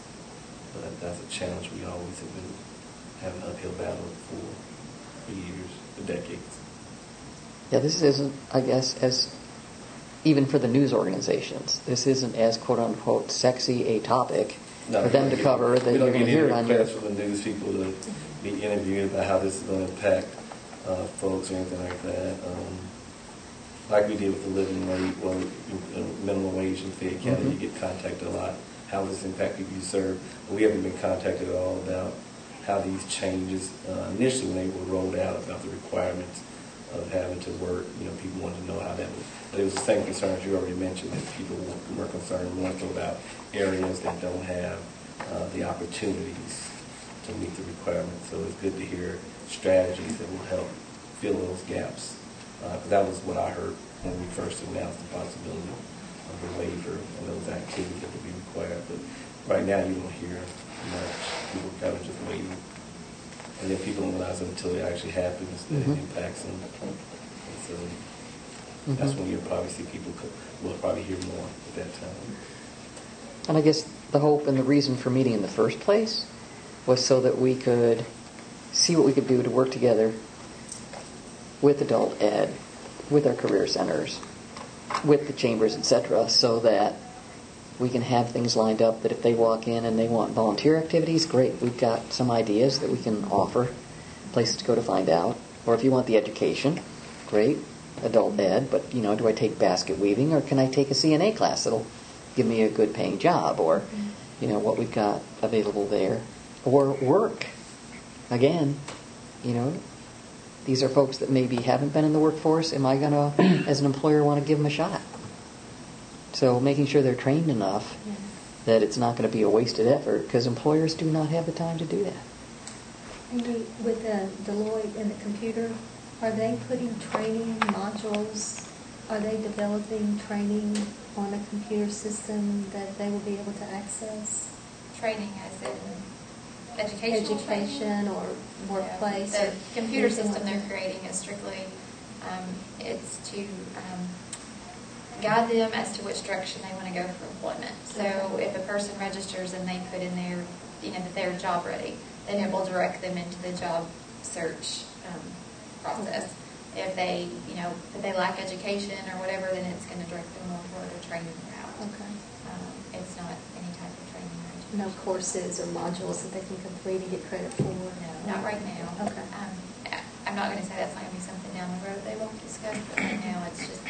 but that's a challenge we always have been having an uphill battle for for years, for decades. Yeah, this isn't, I guess, as even for the news organizations, this isn't as quote-unquote sexy a topic No, for them we to don't cover get- that we don't you're going to get hear any on your... requests from the news people to be interviewed about how this is going to impact uh, folks or anything like that. Um, like we did with the living wage, well, uh, minimum wage in Fayette County, Mhm. you get contacted a lot. How does this impact people you serve? But we haven't been contacted at all about how these changes, uh, initially when they were rolled out, about the requirements of having to work. You know, people wanted to know how that was. But it was the same concerns you already mentioned, that people were concerned more so about areas that don't have uh, the opportunities to meet the requirements. So it's good to hear strategies that will help fill those gaps. Uh, 'cause that was what I heard when we first announced the possibility of the waiver and those activities that would be required. But right now you don't hear much. People are kind of just waiting. And then people don't realize it until it actually happens that Mhm. it impacts them. And so Mhm. that's when you'll probably see people, co- will probably hear more at that time. And I guess the hope and the reason for meeting in the first place was so that we could see what we could do to work together with adult ed, with our career centers, with the chambers, et cetera, so that we can have things lined up that if they walk in and they want volunteer activities, great, we've got some ideas that we can offer, places to go to find out. Or if you want the education, great, adult ed, but, you know, do I take basket weaving or can I take a C N A class that'll give me a good paying job? Or, you know, what we've got available there. Or work. Again, you know, these are folks that maybe haven't been in the workforce. Am I going to, as an employer, want to give them a shot? So making sure they're trained enough Yeah. that it's not going to be a wasted effort, because employers do not have the time to do that. And you, with the Deloitte and the computer, are they putting training modules? Are they developing training on a computer system that they will be able to access? Training as in educational training? Education or workplace? Yeah. or The computer anything system like they're that? creating is strictly, um, it's to um, guide them as to which direction they want to go for employment. So Okay. if a person registers and they put in their, you know, that they're job ready, then it will direct them into the job search um, process. If they, you know, if they lack education or whatever, then it's going to direct them more toward a training route. Okay. Um, it's not any type of training or education. no courses or modules that they can complete and get credit for? No, not right now. Okay. Um, I'm not going to say that's not going to be something down the road they won't discuss, but right now it's just.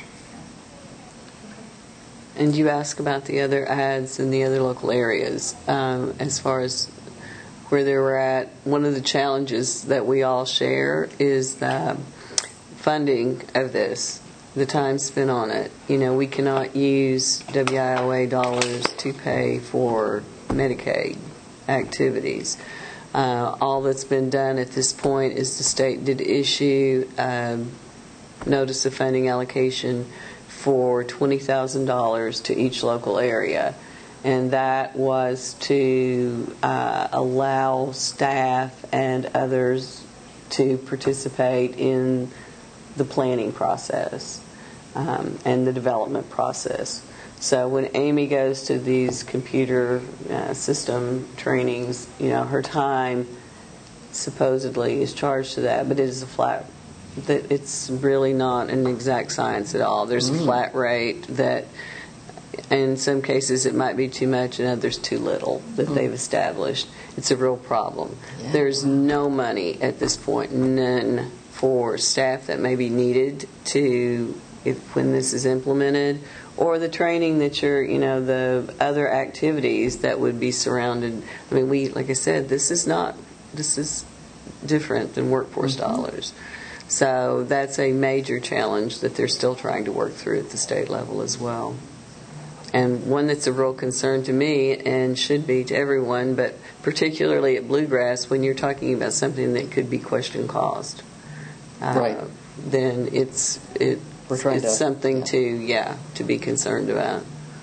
And you ask about the other ads in the other local areas. Um, as far as where they were at, one of the challenges that we all share is the funding of this, the time spent on it. You know, we cannot use W I O A dollars to pay for Medicaid activities. Uh, all that's been done at this point is the state did issue a notice of funding allocation for twenty thousand dollars to each local area. And that was to uh, allow staff and others to participate in the planning process um, and the development process. So when Amy goes to these computer uh, system trainings, you know, her time supposedly is charged to that, but it is a flat that it's really not an exact science at all. There's a flat rate that in some cases it might be too much and others too little that they've established. It's a real problem. Yeah. There's no money at this point, none, for staff that may be needed to, if when this is implemented, or the training that you're, you know, the other activities that would be surrounded. I mean, we, like I said, this is not, this is different than workforce mm-hmm. dollars. So that's a major challenge that they're still trying to work through at the state level as well. And one that's a real concern to me and should be to everyone, but particularly at Bluegrass, when you're talking about something that could be question caused, uh, right. then it's it, We're trying it's to, something yeah. to yeah to be concerned about.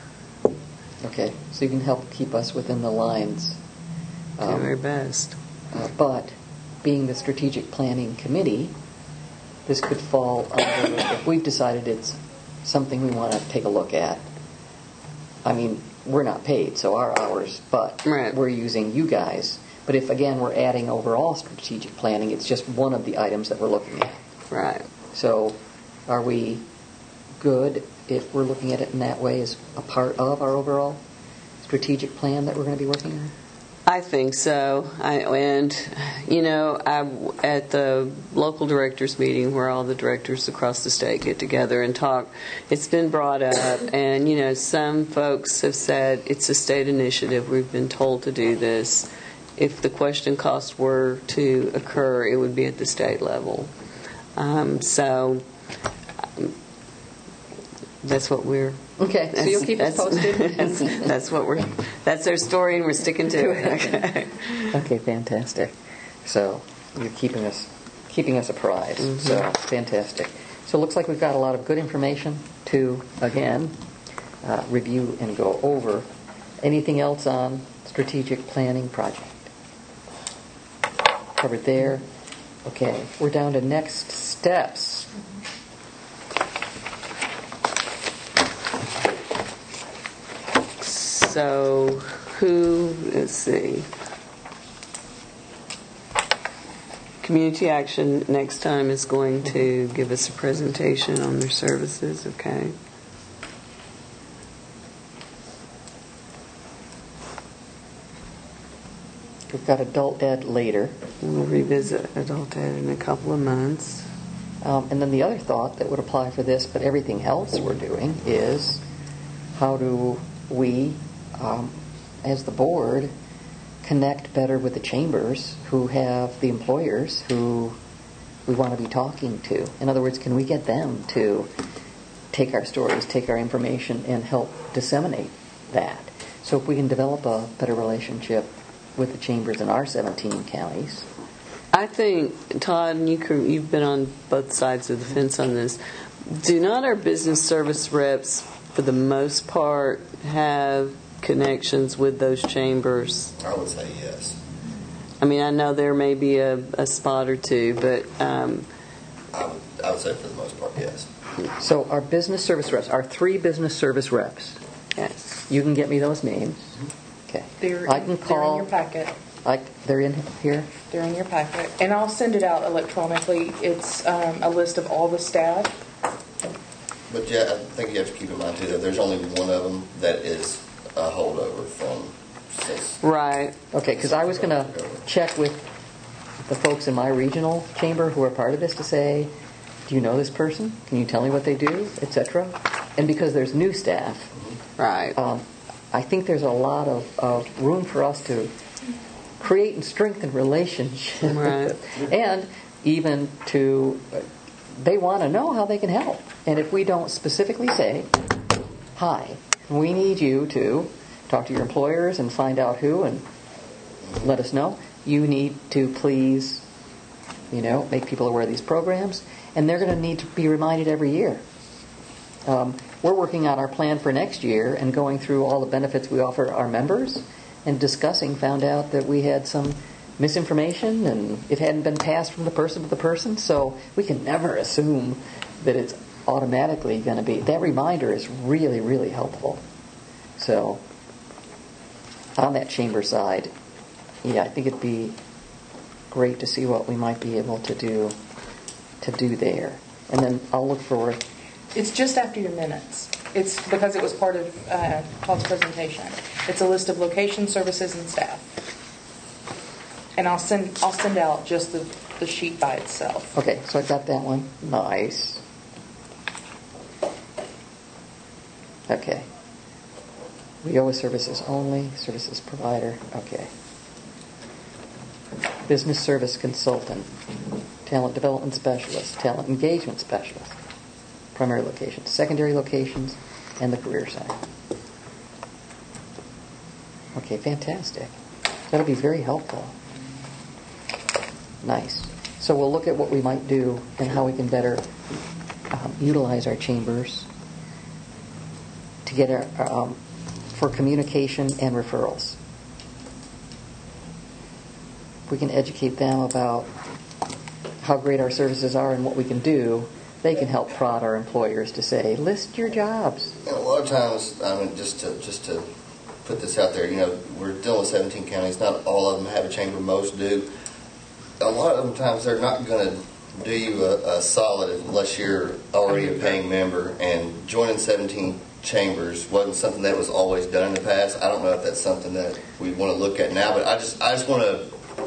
Okay, so you can help keep us within the lines. Do Um, our best. Uh, but being the strategic planning committee, this could fall under, if we've decided it's something we want to take a look at. I mean, we're not paid, so our hours, but right. we're using you guys. But if, again, we're adding overall strategic planning, it's just one of the items that we're looking at. Right. So are we good if we're looking at it in that way as a part of our overall strategic plan that we're going to be working on? I think so. I, and, you know, I, at the local directors meeting where all the directors across the state get together and talk, it's been brought up. And, you know, some folks have said it's a state initiative. We've been told to do this. If the question cost were to occur, it would be at the state level. Um, so um, that's what we're... Okay, so you'll keep us posted? That's, that's what we're... That's our story, and we're sticking to it. Okay. Okay, fantastic. So you're keeping us keeping us apprised. Mm-hmm. So fantastic. So it looks like we've got a lot of good information to, again, uh, review and go over. Anything else on strategic planning project? Covered there. Okay, we're down to next steps. So, who, let's see. Community Action next time is going to give us a presentation on their services, okay? We've got adult ed later. We'll revisit adult ed in a couple of months. Um, and then the other thought that would apply for this, but everything else we're doing, is how do we, um, as the board, connect better with the chambers who have the employers who we want to be talking to. In other words, can we get them to take our stories, take our information, and help disseminate that? So if we can develop a better relationship with the chambers in our seventeen counties. I think, Todd, and you can, you've been on both sides of the fence on this. Do not our business service reps, for the most part, have connections with those chambers? I would say yes. I mean, I know there may be a, a spot or two, but... Um, I would, I would say for the most part, yes. So our business service reps, our three business service reps. Yes. You can get me those names. Okay. They're, I can call. they're in your packet. I, they're in here? They're in your packet. And I'll send it out electronically. It's um, a list of all the staff. But yeah, I think you have to keep in mind too that there's only one of them that is a holdover from since Right. Okay, because I was going to check with the folks in my regional chamber who are part of this to say, do you know this person? Can you tell me what they do, et cetera? And because there's new staff, Right. um, I think there's a lot of, of room for us to create and strengthen relationships. Right. And even to, they want to know how they can help. And if we don't specifically say, hi, we need you to talk to your employers and find out who and let us know. You need to please, you know, make people aware of these programs. And they're going to need to be reminded every year. Um, we're working on our plan for next year and going through all the benefits we offer our members and discussing, found out that we had some misinformation and it hadn't been passed from the person to the person. So we can never assume that it's automatically going to be. That reminder is really, really helpful. So on that chamber side, yeah, I think it'd be great to see what we might be able to do to do there. And then I'll look for. It's just after your minutes. It's because it was part of uh, Todd's presentation. It's a list of location, services, and staff. And I'll send I'll send out just the, the sheet by itself. Okay, so I got that one. Nice. Okay. We go with services only, services provider. Okay. Business service consultant, talent development specialist, talent engagement specialist, primary locations, secondary locations, and the career center. Okay, fantastic. That'll be very helpful. Nice. So we'll look at what we might do and how we can better um, utilize our chambers to get our, um, for communication and referrals. We can educate them about how great our services are and what we can do. They can help prod our employers to say, list your jobs. And a lot of times, I mean, just to just to put this out there, you know, we're dealing with seventeen counties. Not all of them have a chamber. Most do. A lot of them times they're not going to do you a, a solid unless you're already a paying member. And joining seventeen chambers wasn't something that was always done in the past. I don't know if that's something that we want to look at now, but I just I just want to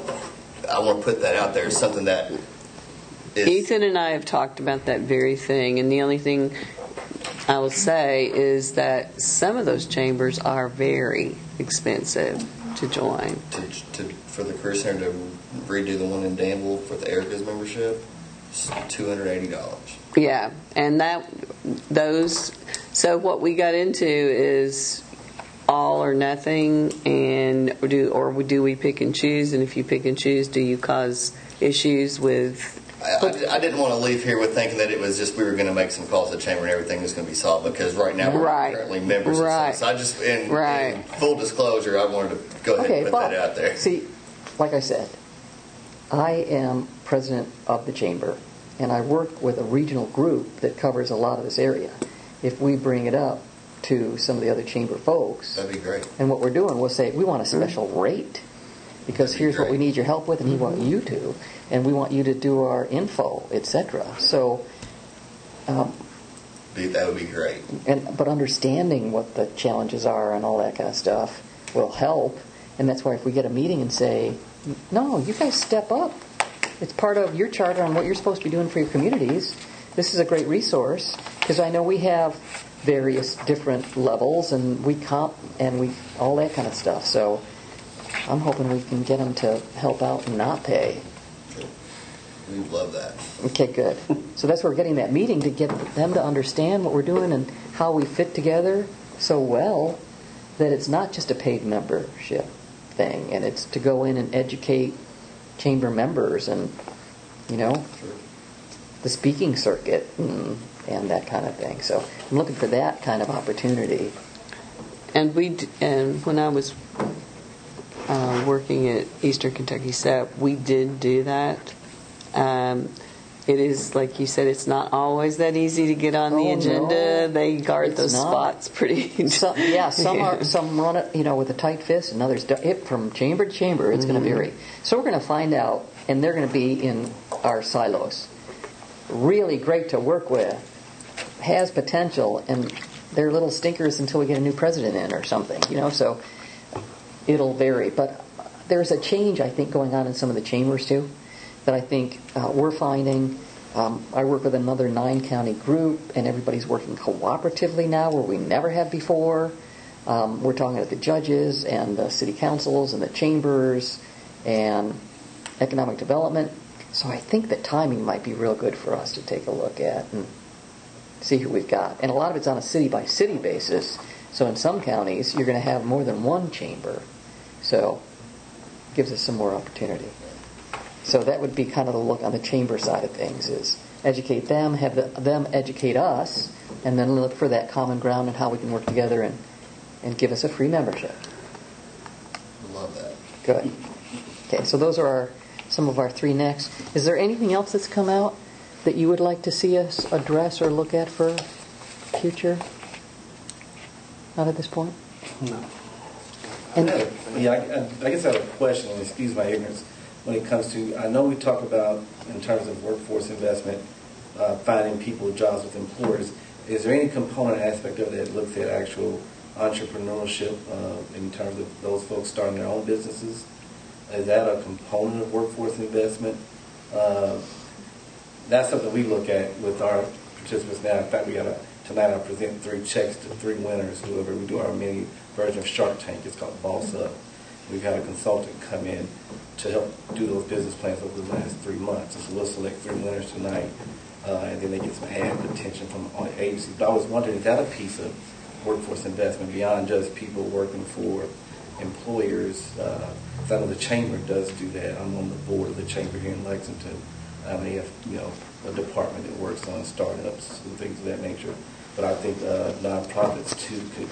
I want to put that out there. Something that is, Ethan and I have talked about that very thing, and the only thing I will say is that some of those chambers are very expensive to join. to, to for the career center to redo the one in Danville for the Erica's membership. It's two hundred eighty dollars. Yeah, and that those. So what we got into is all or nothing, and do or do we pick and choose? And if you pick and choose, do you cause issues with? I, I, I didn't want to leave here with thinking that it was just we were going to make some calls to the chamber and everything was going to be solved, because right now we're Right. currently members. Right. Of so I just, in, Right. in full disclosure, I wanted to go ahead Okay, and put but, that out there. see, like I said, I am president of the chamber, and I work with a regional group that covers a lot of this area. If we bring it up to some of the other chamber folks, That'd be great. and what we're doing, we'll say, we want a special rate, because That'd be here's what we great. need your help with, and we want you to, and we want you to do our info, et cetera. So, um, Be, that would be great. and but understanding what the challenges are and all that kind of stuff will help. And that's why if we get a meeting and say, no, you guys step up. It's part of your charter on what you're supposed to be doing for your communities. This is a great resource, because I know we have various different levels and we comp and we all that kind of stuff. So I'm hoping we can get them to help out and not pay. We would love that. Okay, good. So that's where we're getting that meeting, to get them to understand what we're doing and how we fit together so well that it's not just a paid membership thing, and it's to go in and educate chamber members and, you know, the speaking circuit and, and that kind of thing. So I'm looking for that kind of opportunity. And we d- and when I was uh, working at Eastern Kentucky S E P, we did do that. Um, it is, like you said, it's not always that easy to get on the Oh, agenda. no. They guard It's those not. spots pretty. Some, yeah, some are some run it, you know, with a tight fist, and others do, it from chamber to chamber. It's going to vary. So we're going to find out, and they're going to be in our silos. Really great to work with, has potential, and they're little stinkers until we get a new president in or something, you know. So it'll vary. But there's a change, I think, going on in some of the chambers, too, that I think uh, we're finding. Um, I work with another nine-county group, and everybody's working cooperatively now where we never have before. Um, we're talking to the judges and the city councils and the chambers and economic development. So I think that timing might be real good for us to take a look at and see who we've got. And a lot of it's on a city-by-city basis. So in some counties, you're going to have more than one chamber. So it gives us some more opportunity. So that would be kind of the look on the chamber side of things, is educate them, have the, them educate us, and then look for that common ground and how we can work together and, and give us a free membership. Love that. Good. Okay, so those are our, some of our three next. Is there anything else that's come out that you would like to see us address or look at for future? Not at this point? No. And, Yeah, I, I guess I have a question, and excuse my ignorance, when it comes to, I know we talk about, in terms of workforce investment, uh, finding people jobs with employers. Is there any component aspect of that that looks at actual entrepreneurship uh, in terms of those folks starting their own businesses? Is that a component of workforce investment? Uh, that's something we look at with our participants now. In fact, we got a, tonight I'll present three checks to three winners, whoever we do our mini version of Shark Tank. It's called Boss Up. We've had a consultant come in to help do those business plans over the last three months. And so we'll select three winners tonight, uh, and then they get some ad attention from all the agencies. But I was wondering, is that a piece of workforce investment beyond just people working for employers? Uh, I know the chamber does do that. I'm on the board of the chamber here in Lexington. Um, they have, you know, a department that works on startups and things of that nature. But I think uh, nonprofits too could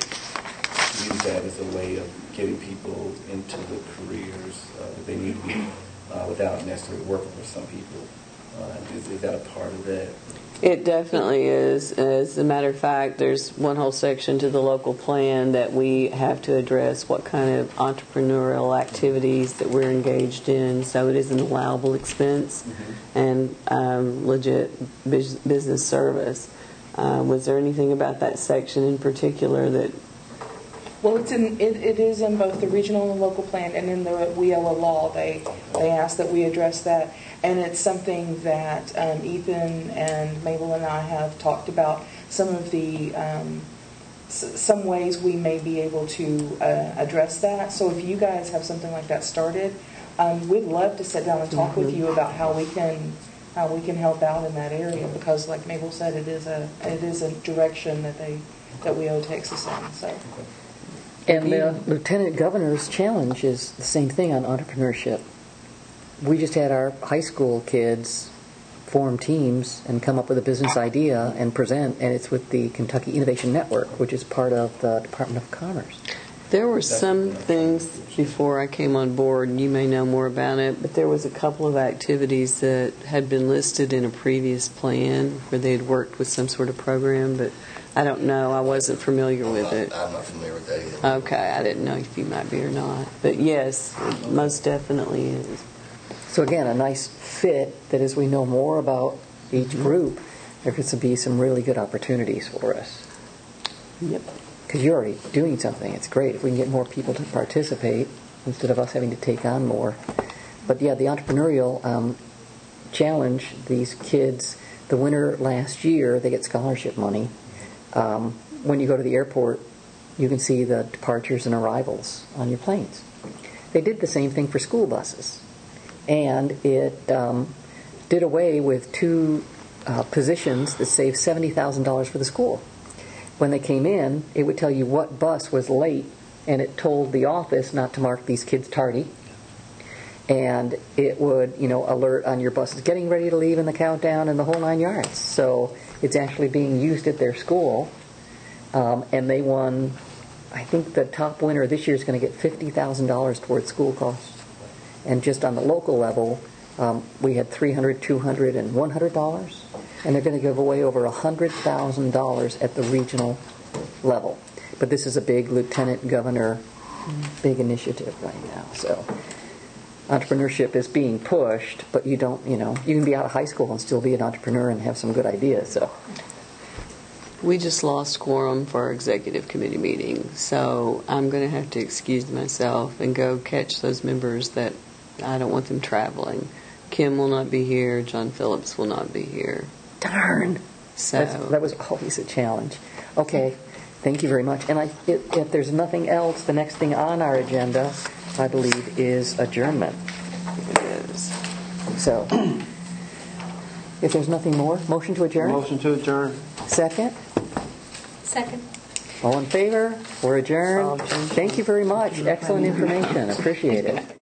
use that as a way of getting people into the careers uh, that they need to be uh, without necessarily working for some people. Uh, is, is that a part of that? It definitely is. As a matter of fact, there's one whole section to the local plan that we have to address what kind of entrepreneurial activities that we're engaged in. So it is an allowable expense mm-hmm. and um, legit biz- business service. Uh, was there anything about that section in particular that? Well, it's in it, it is in both the regional and local plan, and in the W I L A law. They they ask that we address that, and it's something that um, Ethan and Mabel and I have talked about. Some of the um, s- some ways we may be able to uh, address that. So if you guys have something like that started, um, we'd love to sit down and talk mm-hmm. with you about how we can how we can help out in that area. Because, like Mabel said, it is a it is a direction that they that W I O takes us in. So. And the Lieutenant Governor's challenge is the same thing on entrepreneurship. We just had our high school kids form teams and come up with a business idea and present, and it's with the Kentucky Innovation Network, which is part of the Department of Commerce. There were some things before I came on board, and you may know more about it, but there was a couple of activities that had been listed in a previous plan where they had worked with some sort of program, but I don't know. I wasn't familiar with I'm it. not, I'm not familiar with that either. Okay, I didn't know if you might be or not. But yes, it most definitely is. So again, a nice fit that as we know more about each group, there could be some really good opportunities for us. Yep. Because you're already doing something. It's great if we can get more people to participate instead of us having to take on more. But yeah, the entrepreneurial um, challenge, these kids, the winner last year, they get scholarship money. Um, when you go to the airport, you can see the departures and arrivals on your planes. They did the same thing for school buses. And it um, did away with two uh, positions that saved seventy thousand dollars for the school. When they came in, it would tell you what bus was late, and it told the office not to mark these kids tardy. And it would, you know, alert on your buses getting ready to leave in the countdown and the whole nine yards. So it's actually being used at their school. Um, and they won, I think the top winner this year is going to get fifty thousand dollars towards school costs. And just on the local level, um, we had three hundred dollars, two hundred dollars, and one hundred dollars. And they're going to give away over one hundred thousand dollars at the regional level. But this is a big lieutenant governor, big initiative right now. So entrepreneurship is being pushed, but you don't, you know, you can be out of high school and still be an entrepreneur and have some good ideas. So We just lost quorum for our executive committee meeting, so I'm going to have to excuse myself and go catch those members that I don't want them traveling. Kim will not be here. John Phillips will not be here. Darn. So That's, that was always a challenge. Okay, thank you very much. And I, if, if there's nothing else, the next thing on our agenda, I believe, is adjournment. it is. So, if there's nothing more, motion to adjourn? Motion to adjourn. Second? Second. All in favor? We're adjourned. Thank you very much. Excellent information. Appreciate it.